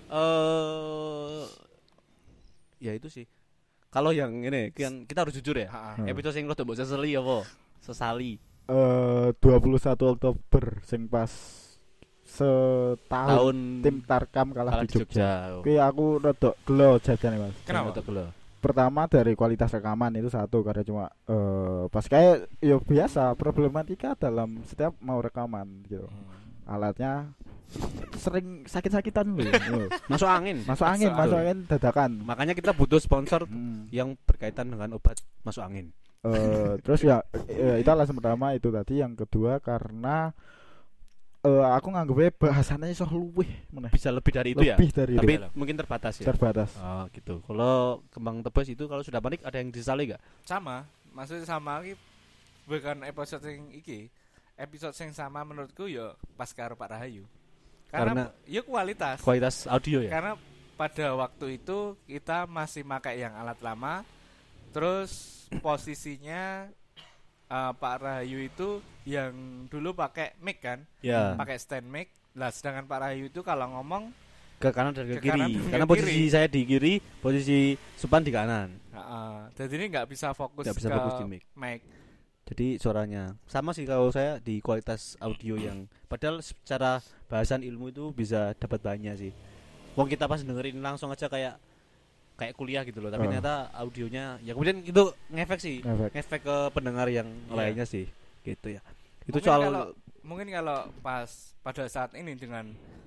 ya itu sih. Kalau yang ini kan kita harus jujur ya. Heeh. Episode sing rada mbok sesali apa? Sesali. 21 Oktober sing pas setahun Tahun tim Tarkam kalah kalah di Jogja. Jogja. Kuwi aku rada gelo jajane Mas. Kenapa? Rada gelo. Pertama dari kualitas rekaman itu satu karena cuma pas kayak ya biasa problematika dalam setiap mau rekaman gitu. Alatnya sering sakit-sakitan loh. Masuk angin. Masuk angin dadakan. Makanya kita butuh sponsor yang berkaitan dengan obat masuk angin. Terus ya itu alasan pertama itu tadi. Yang kedua karena aku nganggepnya bahasannya iso luwih meneh. Bisa lebih dari itu ya. Lebih dari Tapi itu. mungkin terbatas ya. Terbatas. Oh gitu. Kalau Kembang Tebes itu kalau sudah panik ada yang disesali gak? Sama, maksudnya sama iki bukan episode sing iki. Episode sing sama menurutku ya pas karo Pak Rahayu. Karena ya kualitas. Kualitas audio ya. Karena pada waktu itu kita masih pakai yang alat lama. Terus posisinya Pak Rahayu itu yang dulu pakai mic kan, Ya. pakai stand mic. Lah sedangkan Pak Rahayu itu kalau ngomong, Ke kanan dan ke Ke kanan kiri. dan ke Karena posisi kiri. saya di kiri, posisi Supan di kanan. jadi ini nggak bisa fokus Nggak bisa ke fokus di mic. Jadi suaranya sama sih kalau saya di kualitas audio yang padahal secara bahasan ilmu itu bisa dapat banyak sih. Wong kita pas dengerin langsung aja kayak kayak kuliah gitu loh, tapi Oh. ternyata audionya ya kemudian itu ngefek sih, Ngefek. ngefek ke pendengar yang Iya. lainnya sih, gitu ya. Itu Mungkin soal mungkin kalau pas pada saat ini dengan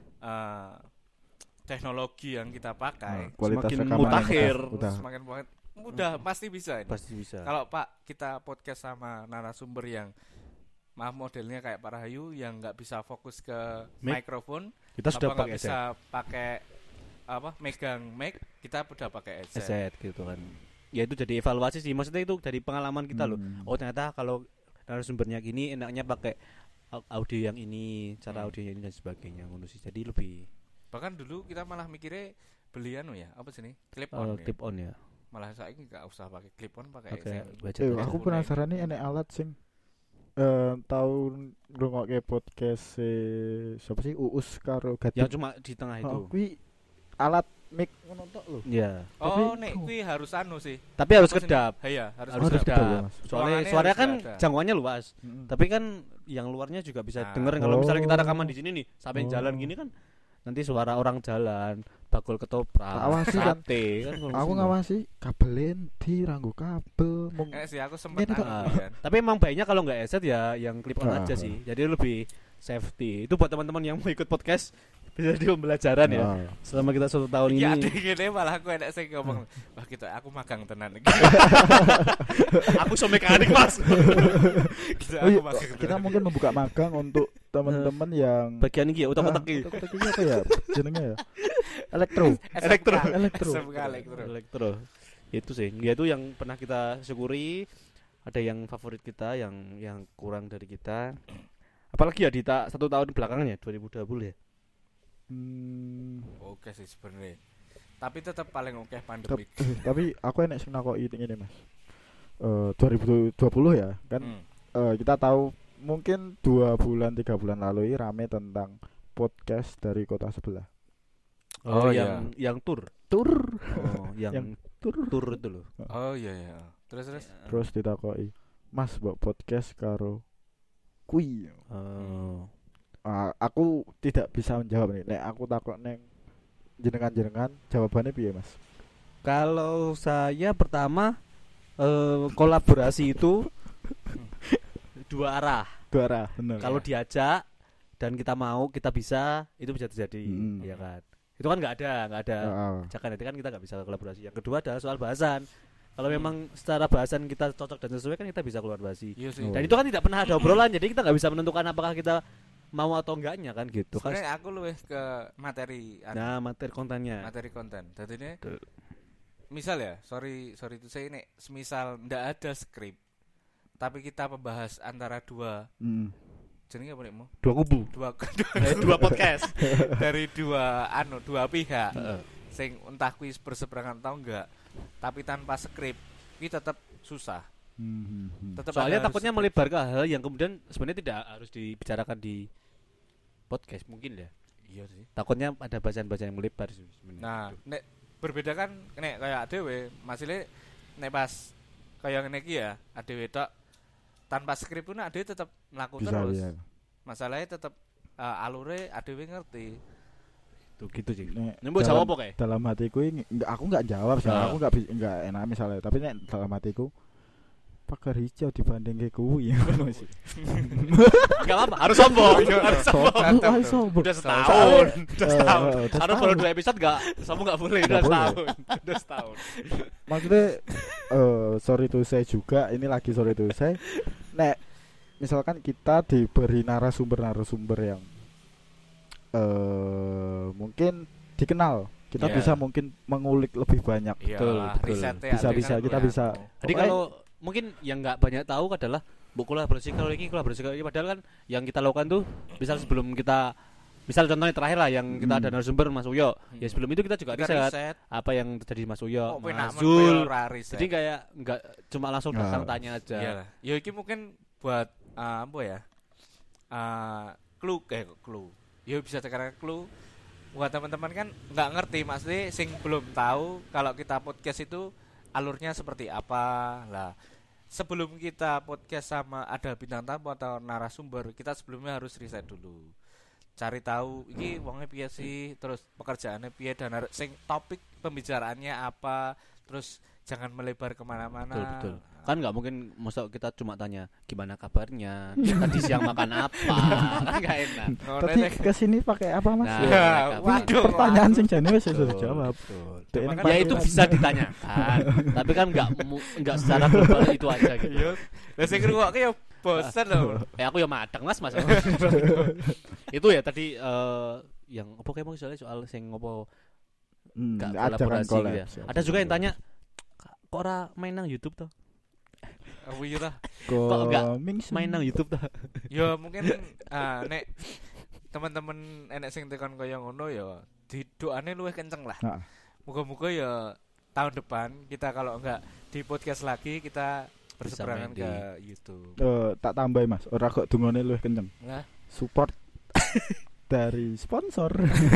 teknologi yang kita pakai Kualitas semakin rekaman mutakhir. udah. semakin mudah pasti bisa ini. pasti bisa. Kalau Pak kita podcast sama narasumber yang maaf modelnya kayak Pak Rahayu yang nggak bisa fokus ke mikrofon, Kita sudah apa nggak pakai bisa pakai apa megang mic, kita udah pakai headset. headset gitu kan. Ya itu jadi evaluasi sih, maksudnya itu dari pengalaman kita loh. Hmm. Oh ternyata kalau narasumbernya gini enaknya pakai audio yang ini, cara audionya ini dan sebagainya ngono sih. Jadi lebih Bahkan dulu kita malah mikirnya beli anu ya, apa sih nih? Clip on. tip on ya. Malah saya nggak usah pakai clip on, pakai Oke, headset. budget Eh, ya. aku penasaran nih enek alat sing tahu ngrungokke podcast siapa sih Uus karo Yang Gading. cuma di tengah itu. Oh, kuwi alat mic ngono tok lho. Iya. Oh, Tapi- nek kuwi harus anu sih. Tapi harus Apa sih, kedap. Iya, harus Harus kedap. kedap. ya, kedap. Mas. Soalnya Ruangannya suaranya harus kan ada. jangkauannya luas. Mm-mm. Tapi kan yang luarnya juga bisa Nah. dengerin kalau misalnya kita rekaman Oh. di sini nih sampai Oh. jalan gini kan nanti suara orang jalan, bakul ketoprak, Awasi kan. sate kan. Aku ngawasi kabelin di ranggo kabel mung Sih aku sempet Ini anu Ah, kan. tapi emang baiknya kalau nggak headset ya yang clip on Ah, aja ah. sih. Jadi lebih safety. Itu buat teman-teman yang mau ikut podcast bisa jadi pembelajaran ya. Ah. Selama kita 1 tahun Ya ini. gini malah aku enak sih ngomong, wah kita aku magang tenan. Aku so mekanik mas. Gitu, Oh iya, aku magang kita tenan. mungkin membuka magang untuk teman-teman yang Bagian ini ya utak-utak iki. Utak-utak ini apa ya jenenge ya? Elektro. Elektro. Elektro. SMK elektro. Elektro. Itu sih. Ya itu yang pernah kita syukuri. Ada yang favorit kita, yang kurang dari kita. Apalagi ya di 1 tahun belakangan ya 2020 ya. Oke sih sebenarnya. Tapi tetap paling oke pandemik. Tapi aku enek sing nakoki ini Mas. 2020 ya kan kita tahu mungkin 2 bulan 3 bulan lalu ini rame tentang podcast dari kota sebelah. Oh, yang tur. Tur Oh, yang tur itu loh. Oh iya iya. Terus terus ditakoki, "Mas, mbok podcast karo kui." Oh. Aku tidak bisa menjawab nih. Nek aku takok neng jenengan jawabannya piye, Mas? Kalau saya pertama kolaborasi itu 2 arah. Dua arah, bener. Kalau diajak dan kita mau, kita bisa, itu bisa terjadi, ya kan. Itu kan nggak ada ajakan, itu kan kita nggak bisa kolaborasi. Yang kedua adalah soal bahasan. Kalau memang secara bahasan kita cocok dan sesuai kan kita bisa kolaborasi. iya sih. Dan itu kan tidak pernah ada obrolan, jadi kita nggak bisa menentukan apakah kita mau atau enggaknya kan gitu kan. Sebenarnya aku lebih ke materi Nah, materi kontennya. materi konten. Jadi ini Betul. misal ya, sorry itu saya ini semisal ndak ada skrip. Tapi kita membahas antara dua jenenge apa nek mau? 2 kubu. Dua podcast dari dua pihak. Heeh. Sing entah kuis berseberangan atau enggak, tapi tanpa skrip ini tetap susah. Tetap Soalnya ada takutnya harus melebar ke hal yang kemudian sebenarnya tidak harus dibicarakan di podcast mungkin ya. iya sih. Takutnya ada bacaan-bacaan yang melebar sih sebenarnya. Nah, nek berbeda kan nek kayak dhewe, masile nek pas kayak ngene iki ya, dhewe tok tanpa skrip pun dhewe tetap mlaku Bisa terus. ya. Masalahnya tetap alure dhewe ngerti. Tuh gitu sih. Nek Nyembuk dalam- jawab apa kayak? Dalam hatiku ini aku nggak jawab sih, Ah. aku nggak enak misalnya, tapi nek dalam hatiku pagar hijau dibanding ke kuwi. Enggak apa-apa, harus sombong. Harus sombong. Mantap Ayo tuh. sombong. Udah setahun. Udah setahun. udah Harus setahun. baru 2 episode enggak sombong enggak boleh, udah Nggak boleh. setahun. Udah setahun. Maksudnya sorry to say juga, ini lagi sorry to say. Nek misalkan kita diberi narasumber yang mungkin dikenal, kita Iya. bisa mungkin mengulik lebih banyak. Iyalah, betul. risetnya Bisa, ade bisa, kan kita kuliah. bisa. Jadi Pokoknya- kalau mungkin yang nggak banyak tahu adalah kolaborasi kalau ini padahal kan yang kita lakukan tuh misal sebelum kita contohnya terakhir lah yang kita ada narasumber Mas Uyo. Ya sebelum itu kita juga Kita riset riset. apa yang terjadi di Mas Uyo, Kok penak Mas men Zul. kowe ora riset. Jadi kayak nggak cuma langsung datang Nah. tanya aja. Iyalah. Ya iki mungkin buat apa ya? Clue kayak clue. Ya bisa sekarang clue buat teman-teman kan nggak ngerti maksudnya sing belum tahu kalau kita podcast itu alurnya seperti apa. Lah, sebelum kita podcast sama ada bintang tamu atau narasumber, kita sebelumnya harus riset dulu. cari tahu iki wonge piye sih, terus pekerjaannya piye dan sing topik pembicaraannya apa, terus jangan melebar kemana-mana. Betul. Kan nggak mungkin masa kita cuma tanya gimana kabarnya, tadi siang makan apa, kan nggak enak. Tadi kesini pakai apa Mas? Nah, Ya, waduh. Pertanyaan sing jane wis sudah Betul, dijawab. betul. Dek, Makanya ini Ya itu panggilan. bisa ditanyakan, tapi kan nggak secara global itu aja gitu. Iya. Lah sing ngrungokke ya bosen lho. Aku ya madeng Mas. Itu ya tadi yang apa kayak mau soal sing ngopo nggak ada kan kolaborasi gitu ya. kolaps. Ada juga yang tanya kok ora main nang YouTube toh? Aku iya lah. Kok enggak Coming soon. main nang YouTube toh? Ya mungkin nek teman-teman enek sing tekan kaya ngono ya didoane luwih kenceng lah. Heeh. Moga-moga ya tahun depan kita kalau enggak di podcast lagi kita berseberangan main ke YouTube. Tak tambahin Mas, ora kok dungone luwih kenceng. Nah, Support dari sponsor.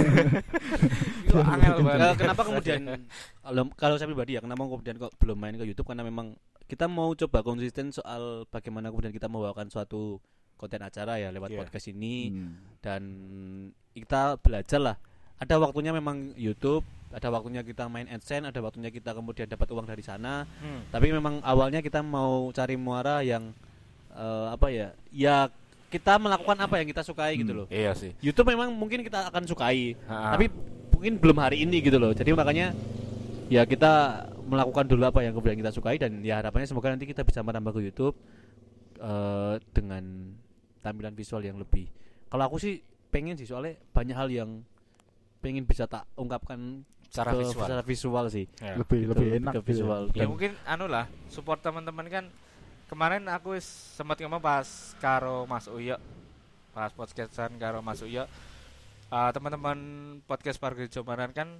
itu angel banget. Kenapa kemudian kalau saya pribadi ya kenapa kemudian kok belum main ke YouTube, karena memang kita mau coba konsisten soal bagaimana kemudian kita membawakan suatu konten acara ya lewat Iya. podcast ini, dan kita belajar lah. Ada waktunya memang YouTube, ada waktunya kita main AdSense, ada waktunya kita kemudian dapat uang dari sana. Tapi memang awalnya kita mau cari muara yang apa ya? Ya kita melakukan apa yang kita sukai gitu loh. Iya sih. YouTube memang mungkin kita akan sukai, Ha-ha. tapi mungkin belum hari ini gitu loh. Jadi makanya ya kita melakukan dulu apa yang kemudian kita sukai, dan ya harapannya semoga nanti kita bisa merambah ke YouTube dengan tampilan visual yang lebih. Kalau aku sih pengen sih, soalnya banyak hal yang pengen bisa tak ungkapkan Secara visual. secara visual sih. Ya. Lebih Gitu, enak ke visual. Ya Dan- mungkin anu lah, support teman-teman kan. Kemarin aku sempat ngomong pas karo Mas Uyo, pas podcastan karo Mas Uyo, teman-teman podcast Parkir Jomaran kan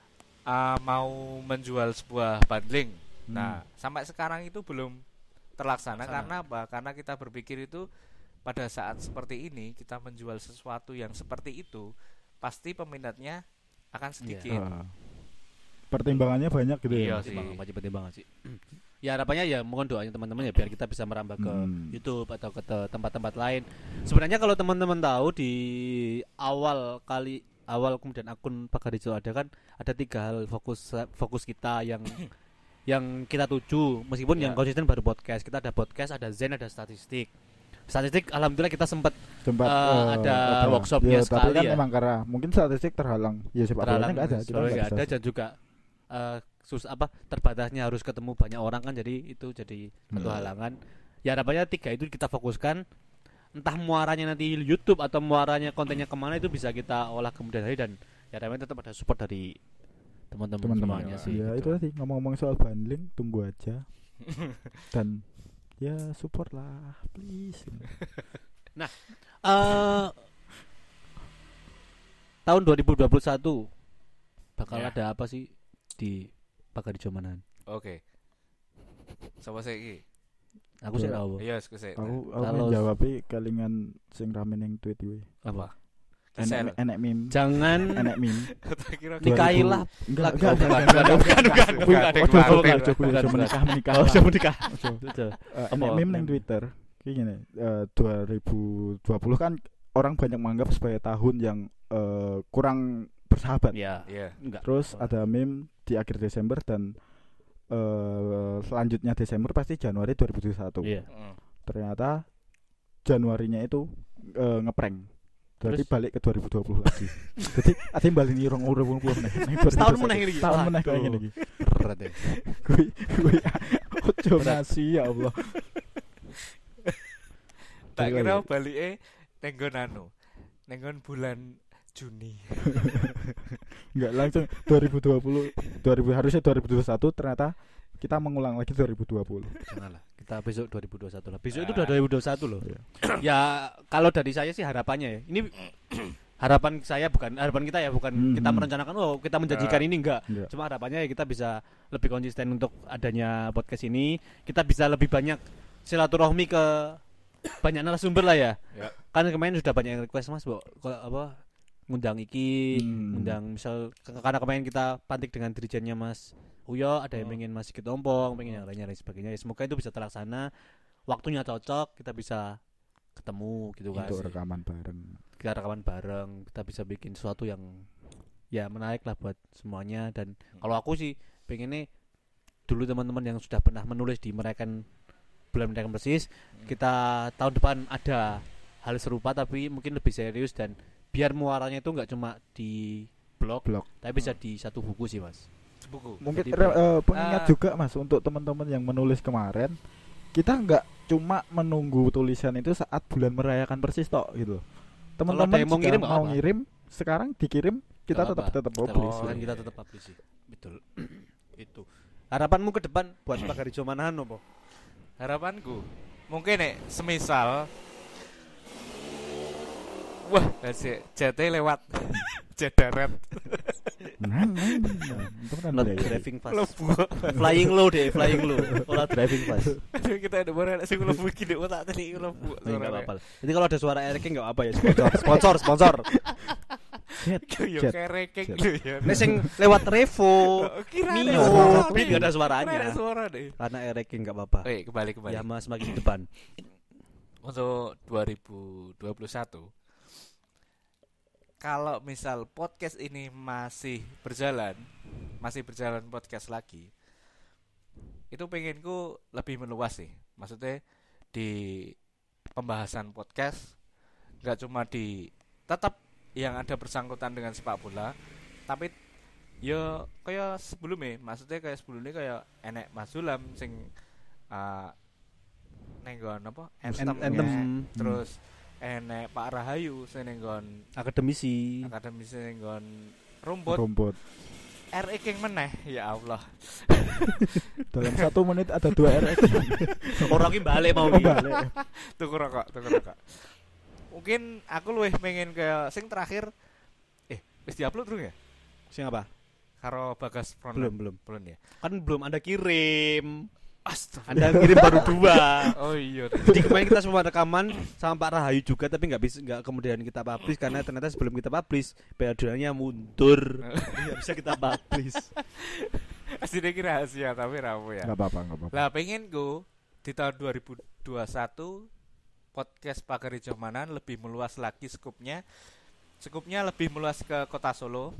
mau menjual sebuah bundling. Nah, sampai sekarang itu belum terlaksana. Karena apa? Karena kita berpikir itu pada saat seperti ini kita menjual sesuatu yang seperti itu, pasti peminatnya akan sedikit. Pertimbangannya banyak gitu ya. Iya sih. pertimbangan sih. Ya harapannya ya mohon doanya teman-teman ya biar kita bisa merambah ke YouTube atau ke tempat-tempat lain. Sebenarnya kalau teman-teman tahu di awal kemudian akun Pakarijo ada 3 hal fokus kita yang kita tuju, meskipun yang konsisten baru podcast. Kita ada podcast, ada Zen, ada statistik. Statistik alhamdulillah kita sempat ada workshopnya tapi sekali kan ya. memang karena mungkin statistik terhalang. Ya sepak bolanya enggak ada. Kita soalnya nggak nggak ada, bisa. dan juga terbatasnya harus ketemu banyak orang kan, jadi itu jadi satu halangan. Ya harapannya 3 itu kita fokuskan, entah muaranya nanti YouTube atau muaranya kontennya kemana itu bisa kita olah kemudian hari, dan ya harapannya tetap ada support dari teman-teman semuanya sih. Ya gitu. itu tadi ngomong-ngomong soal bundling, tunggu aja. Dan ya support lah please. Tahun 2021 bakal Ya. ada apa sih di Pakarijo Manan? Oke. Sapa sih iki? Aku sih tahu. Iya, sik. Aku Kalau- menjawab kelingan sing rame ning tweet kuwi. Apa? Kisel. Enek meme. Jangan Enek meme. Tak kira nikahilah. Enggak, Bukan. menikah. Oh, sudah menikah. Enek meme ning Twitter. Kayak gini, 2020 kan orang banyak menganggap sebagai tahun yang kurang bersahabat. Ya, Iya. enggak. Terus ada meme di akhir Desember dan selanjutnya Desember pasti Januari 2021. Iya. Ternyata Januarinya itu ngeprank. Berarti Terus? balik ke 2020 lagi. Jadi ati balini 2020 nih. Setahun meneh iki. Tahun meneh kayak Waduh. gini iki. Berat ya. Kuwi ojo nasi ya Allah. Tak Balik kira lagi. balike nenggon anu. Nenggon bulan Juni. Enggak langsung 2020 harusnya 2021 ternyata kita mengulang lagi 2020. Janganlah. Kita besok 2021 lah. Besok itu udah 2021 loh. Ya kalau dari saya sih harapannya ya. Ini harapan saya bukan harapan kita ya, bukan kita merencanakan kita menjanjikan ini enggak. Cuma harapannya ya kita bisa lebih konsisten untuk adanya podcast ini. Kita bisa lebih banyak silaturahmi ke banyak narasumber lah ya. Ya. Kan kemarin sudah banyak yang request Mas, ngundang iki, ngundang misal karena kemarin kita pantik dengan dirijennya Mas Uyo, ada yang pengen Mas Sigit Ompong, pengen yang lainnya dan sebagainya. Ya, semoga itu bisa terlaksana, waktunya cocok, kita bisa ketemu gitu kan. Untuk rekaman bareng. Kita rekaman bareng, kita bisa bikin sesuatu yang ya menarik lah buat semuanya. Dan kalau aku sih pengennya dulu teman-teman yang sudah pernah menulis di Merayakan Bulan Merayakan Persis, kita tahun depan ada hal serupa tapi mungkin lebih serius, dan biar muaranya itu nggak cuma di blog, tapi bisa di satu buku sih mas. Buku. Mungkin Jadi, pengingat juga mas untuk teman-teman yang menulis kemarin, kita nggak cuma menunggu tulisan itu saat bulan merayakan Persis tok gitu. Teman-teman yang mau jika ngirim, mau ngirim sekarang dikirim, kita Gak apa-apa. tetap publish. Kan kita tetap publish sih. Betul. Itu. Harapanmu ke depan buat Pak Harijo Manahan apa? Harapanku mungkin semisal wah, jate lewat jet darat. Not driving fast. Flying low deh, flying low. Ora driving fast. Aduh, kita ada barang sing lebu iki ndek otak tadi lebu. Enggak apa-apa. Jadi kalau ada suara Erik enggak apa ya, sponsor. Yo kerekek lho ya. Nek sing lewat Revo, Mio, tapi enggak ada suaranya. Ada suara deh. Karena Erik enggak apa-apa. Kembali. Ya Mas, semakin depan. Untuk 2021 kalau misal podcast ini masih berjalan podcast lagi, itu pengenku lebih meluas sih. Maksudnya di pembahasan podcast nggak cuma di tetap yang ada bersangkutan dengan sepak bola, tapi yo kayak sebelumnya, maksudnya kayak sebelumnya kayak enek Mas Sulam sing nenggon apa Anthem, terus enek Pak Rahayu sing nenggon akademisi nenggon rumput. RX yang meneh, ya Allah. Dalam 1 menit ada 2 RX. Orang ki balik mau balik. Tuku rokok. Mungkin aku luwih pengen ke sing terakhir wis diupload durung ya? Sing apa? Karo Bagas Belum ya. Kan belum Anda kirim. Astagfirullah. Anda kirim baru 2. Oh iya. Jadi kemarin kita semua rekaman sama Pak Rahayu juga, tapi nggak kemudian kita publish karena ternyata sebelum kita publish periodenya mundur. Nggak bisa kita publish. Aslinya kira rahasia tapi rapo ya. Nggak apa-apa. Lah pengen go di tahun 2021 podcast Pak Harijo Manahan lebih meluas lagi skupnya lebih meluas ke Kota Solo.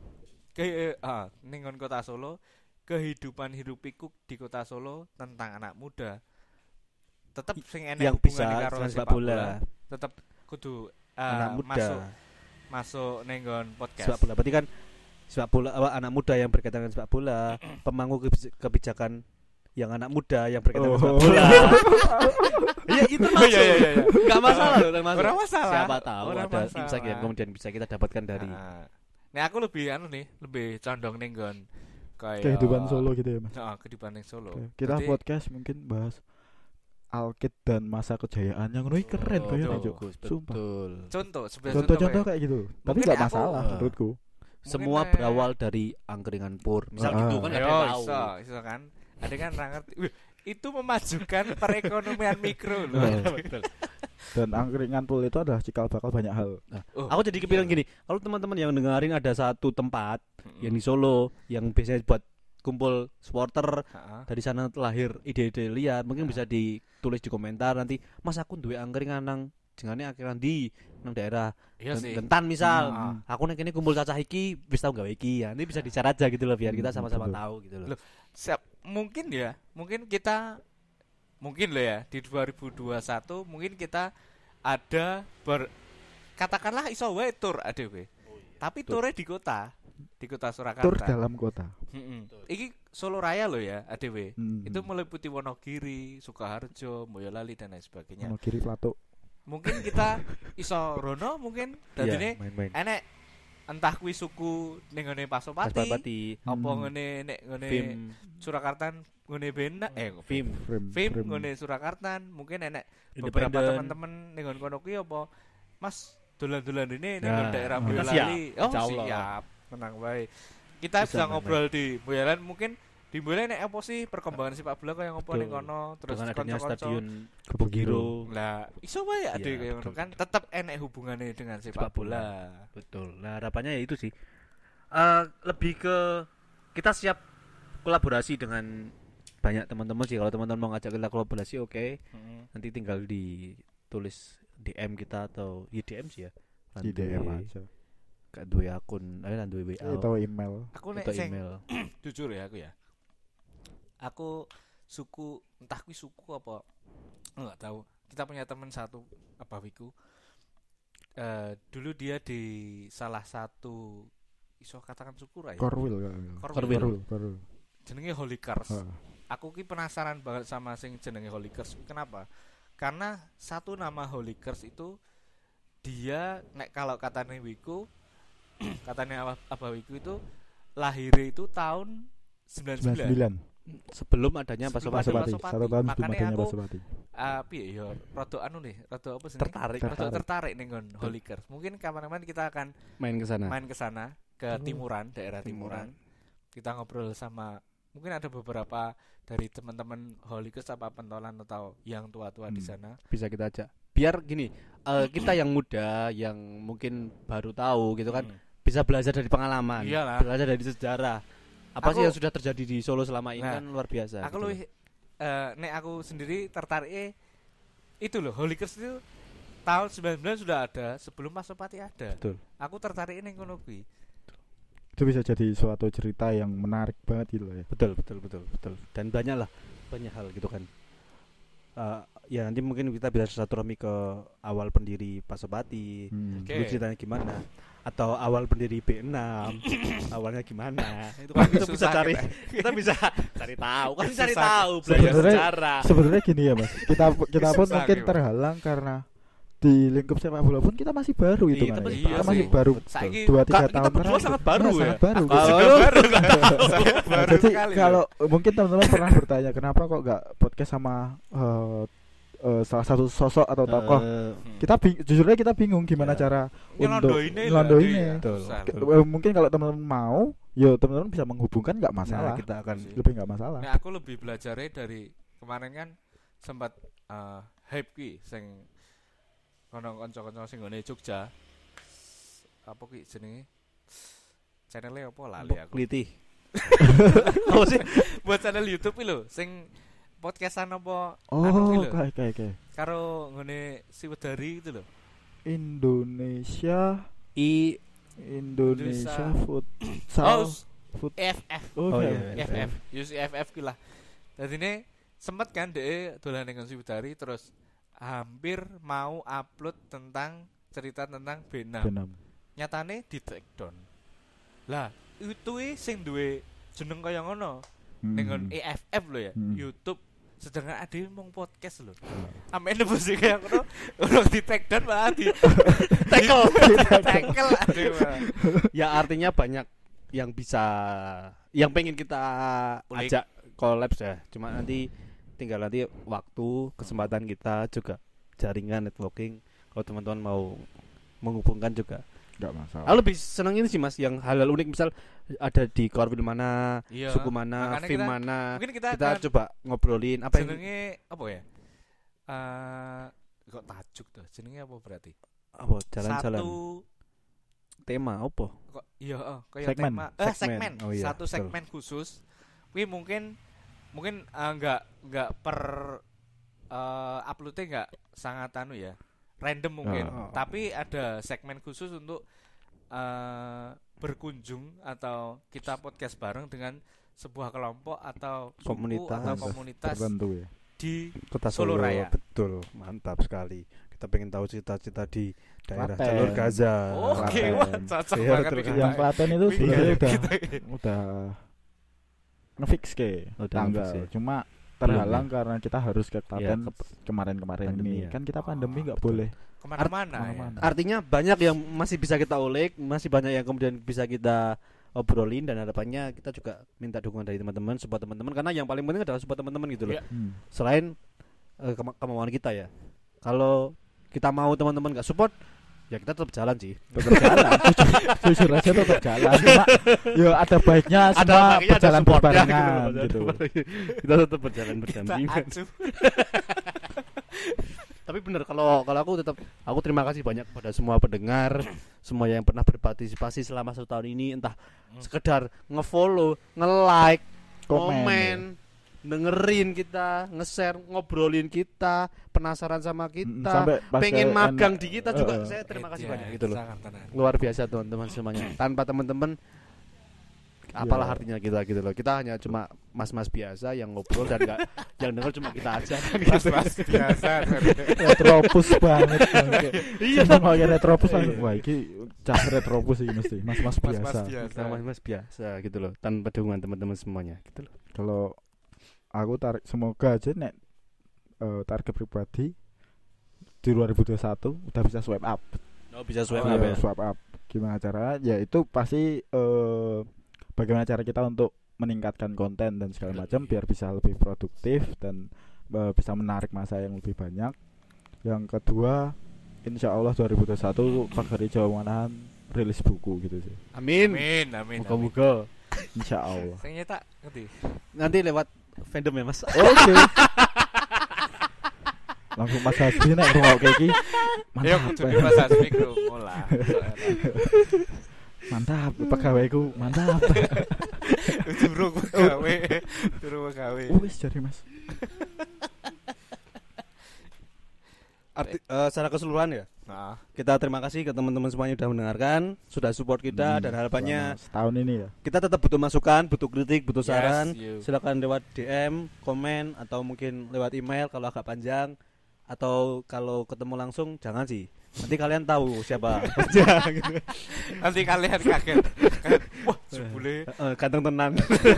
Ningon Kota Solo. Kehidupan hidupiku di Kota Solo tentang anak muda. Tetap sing enek yang bisa karo sepak bola. Tetap kudu anak muda masuk nenggon podcast. Sepak bola. Berarti kan sepak bola anak muda yang berkaitan dengan sepak bola, pemangku kebijakan yang anak muda yang berkaitan dengan sepak bola. Iya itu masuk. Iya. Enggak masalah loh, Ora masalah. Siapa tahu ada insight yang kemudian bisa kita dapatkan dari. Nah, aku lebih lebih condong nenggon kayak kehidupan Solo gitu ya mas. Kehidupan yang Solo. Kita podcast mungkin bahas Alkit dan masa kejayaannya ngono keren kayaknya Betul. Contoh kayak gitu. Tapi enggak masalah menurutku. Semua berawal dari angkringan pur. Misal gitu kan enggak tahu. Iso kan. Ada kan ngerti. Itu memajukan perekonomian mikro loh. Betul. Dan angkringan pul itu adalah cikal bakal banyak hal. Aku jadi kepikiran gini, kalau teman-teman yang dengerin ada satu tempat yang di Solo yang biasanya buat kumpul supporter, dari sana lahir ide-ide liar, mungkin bisa ditulis di komentar nanti, Mas aku duwe angkringan nang jengane akhiran di nang daerah Gentan misal. Aku nek kene kumpul cacah iki wis tau gawe iki ya. Ini bisa dicara aja gitu loh biar kita sama-sama tahu gitu loh. Mungkin loh ya di 2021 mungkin kita ada katakanlah iso wae tur adewe. Tapi turnya di kota Surakarta. Tur dalam kota. Iki Solo Raya loh ya adewe. Itu meliputi Wonogiri, Sukoharjo, Boyolali dan lain sebagainya. Wonogiri Plato. Mungkin kita iso rono mungkin dadine enek entah kuwi suku ning ngene Pasopati, apa ngene nek ngene Surakarta ngene Bena Film ngene Surakarta, mungkin enek beberapa teman-teman ning kono kuwi apa Mas dolan-dolan ini ning daerah Boyolali. Siap. Tenang wae. Kita bisa ngobrol di Boyolali, mungkin di Boyolali nek apa sih perkembangan sepak bola kaya ngopo ning kono, terus adanya stadion Kebogiro. Lah, iso wae ade kaya ngono kan, tetep enek hubungannya dengan sepak bola. Betul. Nah, harapannya ya itu sih. Lebih ke kita siap kolaborasi dengan banyak teman-teman sih. Kalau teman-teman mau ngajak kita kolaborasi oke. Nanti tinggal ditulis DM kita atau DM sih ya. Di DM aja Gak duwe akun, lan duwe WA atau email. Aku nek atau sing email. jujur ya aku ya. Aku suku entah kuwi suku apa enggak tahu. Kita punya teman satu abawiku. Dulu dia di salah satu iso katakan suku ra ya. Korwil. Jenenge Holy Cars. Aku ki penasaran banget sama sing jenenge Holy Cars. Kenapa? Karena satu nama Holy Cars itu dia nek kalau katanya wiku katanya abawiku itu lahirnya itu tahun 99. 99. Sebelum adanya Sebelum Pasopati. Pasopati. 1 tahun sebelum Makanya adanya aku Pasopati. Piye ya rada anu nih, rada apa sih? Tertarik. Rada tertarik ning nggon Holy Cars. Mungkin kapan-kapan kita akan Main ke sana. main ke sana ke timuran, daerah timuran. Kita ngobrol sama mungkin ada beberapa dari teman-teman Holy Cars apa pentolan atau yang tua-tua di sana. Bisa kita ajak. Biar gini, kita yang muda yang mungkin baru tahu gitu kan, bisa belajar dari pengalaman, Iyalah. belajar dari sejarah. Apa sih Aku- yang sudah terjadi di Solo selama ini Nah, kan luar biasa. Aku gitu lebih nek aku sendiri tertarik itu loh Holy Cars itu tahun 99 sudah ada sebelum Pasopati ada. Betul. Aku tertarik ning kono kuwi. Itu bisa jadi suatu cerita yang menarik banget gitu loh ya. Betul. Dan banyak hal gitu kan. Ya nanti mungkin kita bisa silaturahmi ke awal pendiri Pasopati, Oke. dulu ceritanya gimana, atau awal pendiri B6, awalnya gimana. Itu kan kita bisa Susah cari, kita bisa cari tahu, kan cari Susah. tahu, belajar Sebenarnya- sejarah. Sebenarnya gini ya Mas, kita pun Susah mungkin gitu. terhalang karena di lingkup sepak bola pun kita masih baru itu Iya, kan. kita ya. masih Kita masih baru. baru Saiki 2-3 kita tahun berdua terakhir. sangat baru Nah, ya. sangat baru. Kalau Sudah lu baru nggak tahu. Nah, Baru jadi sekali kalau loh. mungkin teman-teman pernah bertanya kenapa kok nggak podcast sama salah satu sosok atau tokoh. Jujurnya kita bingung gimana Ya. cara untuk Nyelondoinnya. Betul. Susah. mungkin kalau teman-teman mau, ya teman-teman bisa menghubungkan nggak masalah. Nah, kita akan Lebih nggak masalah. Nah, aku lebih belajarnya dari kemarin kan sempat hype ki sing kono kanca-kanca sing ngene Jogja. Apa ki jenenge? Channelnya apa lali aku. kliti. Oh sih, Buat channel YouTube iki lho sing podcastan apa Oh, anu ki lho. kayak Karo ngene Siwedari itu lho. Indonesia Indonesia. futsal. Oh, EFF. Oh, iya. EFF. Use EFF ki lah. Dadi ne sempet kan dhek dolan ning Siwedari terus hampir mau upload tentang cerita tentang B6. Benam. Nyatane di take down. Lah, itu sing duwe jeneng kaya ngono. Dengan EFF lo ya, YouTube. Sedangkan ada yang mau podcast lo. Ampe nebus sih kayak ngono, ono di take down malah di tackle aduh. ya artinya banyak yang bisa, yang pengen kita Ulik. ajak collabs ya. Cuma nanti tinggal nanti waktu, kesempatan kita juga, jaringan networking. Kalau teman-teman mau menghubungkan juga. Enggak masalah. Aku lebih seneng ini sih Mas, yang hal-hal unik, misal ada di Korwil mana, Iya. suku mana, Makanya film kita- mana. Mungkin kita Kita akan coba ngobrolin apa yang jenenge apa ya? Kok tajuk tuh. Jenenge apa berarti? apa jalan-jalan Satu tema apa? kok iya kayak Segmen. tema Segmen. segmen. Oh iya, Satu betul. segmen khusus. Kuwi mungkin enggak per uploadnya enggak sangat anu ya. Random mungkin. Oh. Tapi ada segmen khusus untuk berkunjung atau kita podcast bareng dengan sebuah kelompok atau suku Komunitas. atau komunitas Tertentu ya. di Kota Solo Solo, Raya. betul, mantap sekali. Kita pengen tahu cita-cita di daerah Klaten. Jalur Gaza. Oke, Klaten. wah cocok Iya, banget betul. nih kita. Yang Klaten itu Wih, sebenarnya kayak udah gitu. udah ngefix ke Udah tanggal. ngefix ya. Cuma terhalang karena kita harus ke Klaten Iya, kemarin-kemarin pandemi ini. ya. Kan kita pandemi nggak betul. boleh Kemana-mana ya. kemana-mana. Artinya banyak yang masih bisa kita ulik, masih banyak yang kemudian bisa kita obrolin, dan harapannya kita juga minta dukungan dari teman-teman, support teman-teman, karena yang paling penting adalah support teman-teman gitu loh. Iya. Selain kemauan kita ya. Kalau kita mau teman-teman nggak support, ya kita tetap jalan sih. Tetap jalan. Jujur aja tetap jalan. Cuma ya ada baiknya semua baiknya berjalan supportnya berbarengan gitu. Kita tetap berjalan Kita berdampingan. acuh. Tapi bener, kalau aku terima kasih banyak pada semua pendengar, semua yang pernah berpartisipasi selama 1 tahun ini, entah sekedar nge-follow, nge-like, komen, dengerin kita, nge-share, ngobrolin kita, penasaran sama kita, Sampai pas pengen kayak magang enak. di kita juga. Saya terima kasih Iya, banyak gitu loh. sangat benar. Luar biasa teman-teman semuanya. Tanpa teman-teman apalah Ya. artinya kita gitu loh. Kita hanya cuma mas-mas biasa yang ngobrol dan enggak yang denger cuma kita aja. Mas biasa. Retropus banget. Iya. Kalau kayak retropus langsung wah iki cah retropus iki mesti mas-mas biasa. Kita mas-mas biasa gitu loh. Tanpa dukungan teman-teman semuanya gitu loh. Kalau aku tarik semoga aja nek target pribadi di 2021 udah bisa swipe up. Oh, bisa swipe Oh, up iya. ya. Swipe up. Gimana caranya? Ya itu pasti bagaimana cara kita untuk meningkatkan konten dan segala macam biar bisa lebih produktif dan bisa menarik masa yang lebih banyak. Yang kedua, insya Allah 2021 Pak Hari Jawa Manahan rilis buku gitu sih. Amin. Amin. Moga-moga. Insya Allah. Sing nyetak ngerti. Nanti lewat fandom ya, Mas. Oke. Langsung Mas Hasbi nek ngrungok iki. Ya Mantap. kudu Mas Hasbi krungu lah. Mantap, pegawaiku mantap. Durung gawe. Wis jare Mas. Secara keseluruhan ya. Nah, Kita terima kasih ke teman-teman semuanya sudah mendengarkan, sudah support kita dan harapannya selama setahun ini ya. kita tetap butuh masukan, butuh kritik, butuh Yes, saran. you. Silakan lewat DM, komen atau mungkin lewat email kalau agak panjang atau kalau ketemu langsung jangan sih. Nanti kalian tahu siapa. Gitu. nanti kalian kaget. Wah, jebule Ganteng tenan.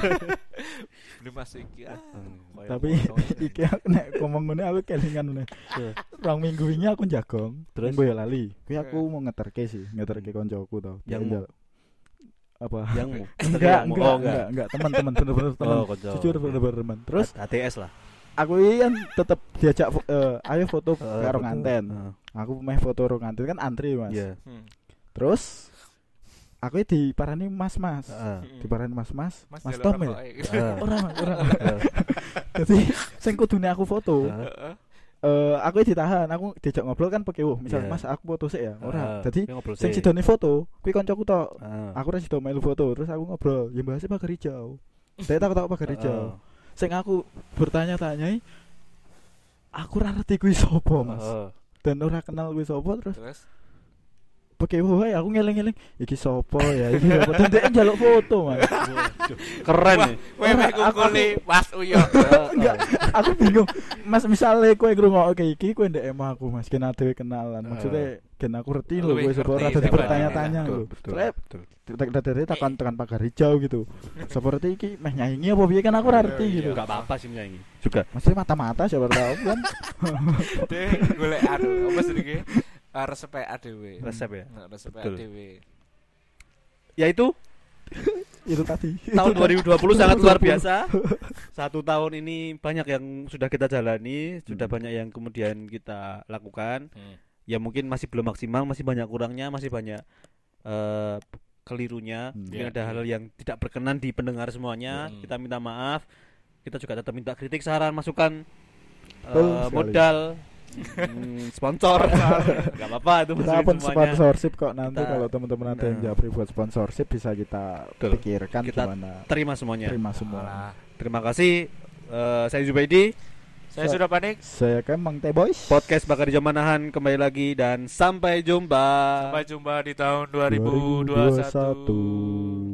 beli Mas iki. Tapi iki aku nek ngomong ngene aku kelingan ngene. Rong minggu wingi aku jagong, Terus? terus ya lali. Kuwi aku mau ngeterke sih, ngeterke koncoku to. Yang apa? Yangmu. Enggak, teman-teman bener-bener teman. Oh, kocok. Jujur bener-bener teman. Terus ATS lah. aku ini kan tetep diajak ayo foto Eh, karo foto. nganten. Aku meh foto ro nganten kan antri, Mas. Iya. Terus aku diparani Mas-mas. Heeh. Diparani Mas-mas. Mas Mas delok Tom ya. rokoke. Ora. Jadi sing kudune aku foto. Heeh. Aku ditahan, aku diajak ngobrol kan pakai misal Iya. Mas aku foto sik ya. Ora. Heeh. Jadi Ki ngobrol sing sih. sidone foto, kuwi kancaku tok. Heeh. Aku ora sido melu foto, terus aku ngobrol, ya bahasa Pagar Hijau. Saya takut Pagar Hijau. Sing aku bertanya-tanya, aku ora ngerti kuwi sapa, Mas. Heeh. Dan ora kenal kuwi sapa terus Terus pakai wae aku ngeling-eling iki sapa ya, iki sapa. Dan dia njaluk foto, Mas. Keren Wah, nih. kowe Ora, meh aku- kungkuli Mas Uyo. Enggak, aku bingung. Mas misale kowe ngrungokke iki kowe ndek emah aku, Mas. Kena dhewe kenalan. Maksudnya gen aku ngerti lho Luwih kowe sapa ora ngerti dadi siapa bertanya-tanya Betul, lho. betul, Soalnya betul. dari tekan Pagar Hijau gitu. Seperti iki meh nyanyi apa piye kan aku ora ngerti Iya, gitu. Enggak apa-apa sih menyanyi. Juga. Maksudnya mata-mata siapa tahu kan. Deh golek anu apa jenenge? Resep ADW. Resep ya. Nah, resep Betul. ADW. Yaitu Itu tadi. tahun 2020 sangat luar biasa. 1 tahun ini banyak yang sudah kita jalani, sudah banyak yang kemudian kita lakukan. Ya mungkin masih belum maksimal, masih banyak kurangnya, masih banyak kelirunya. Mungkin Iya, ada iya. hal yang tidak berkenan di pendengar semuanya. Hmm. Kita minta maaf. Kita juga tetap minta kritik, saran, masukan, Betul sekali. modal, sponsor. Enggak apa-apa itu Kita masukin pun semuanya. sponsorship kok nanti Kita- kalau teman-teman ada yang Nah. japri buat sponsorship bisa kita Betul. pikirkan Kita gimana. Terima semuanya. Terima semua. Alah. Terima kasih. Saya Zubaidi. Saya sudah panik. Saya Kemang Teh Boys. Podcast Bakar di Jamanahan kembali lagi dan sampai jumpa. Sampai jumpa di tahun 2021. 2021.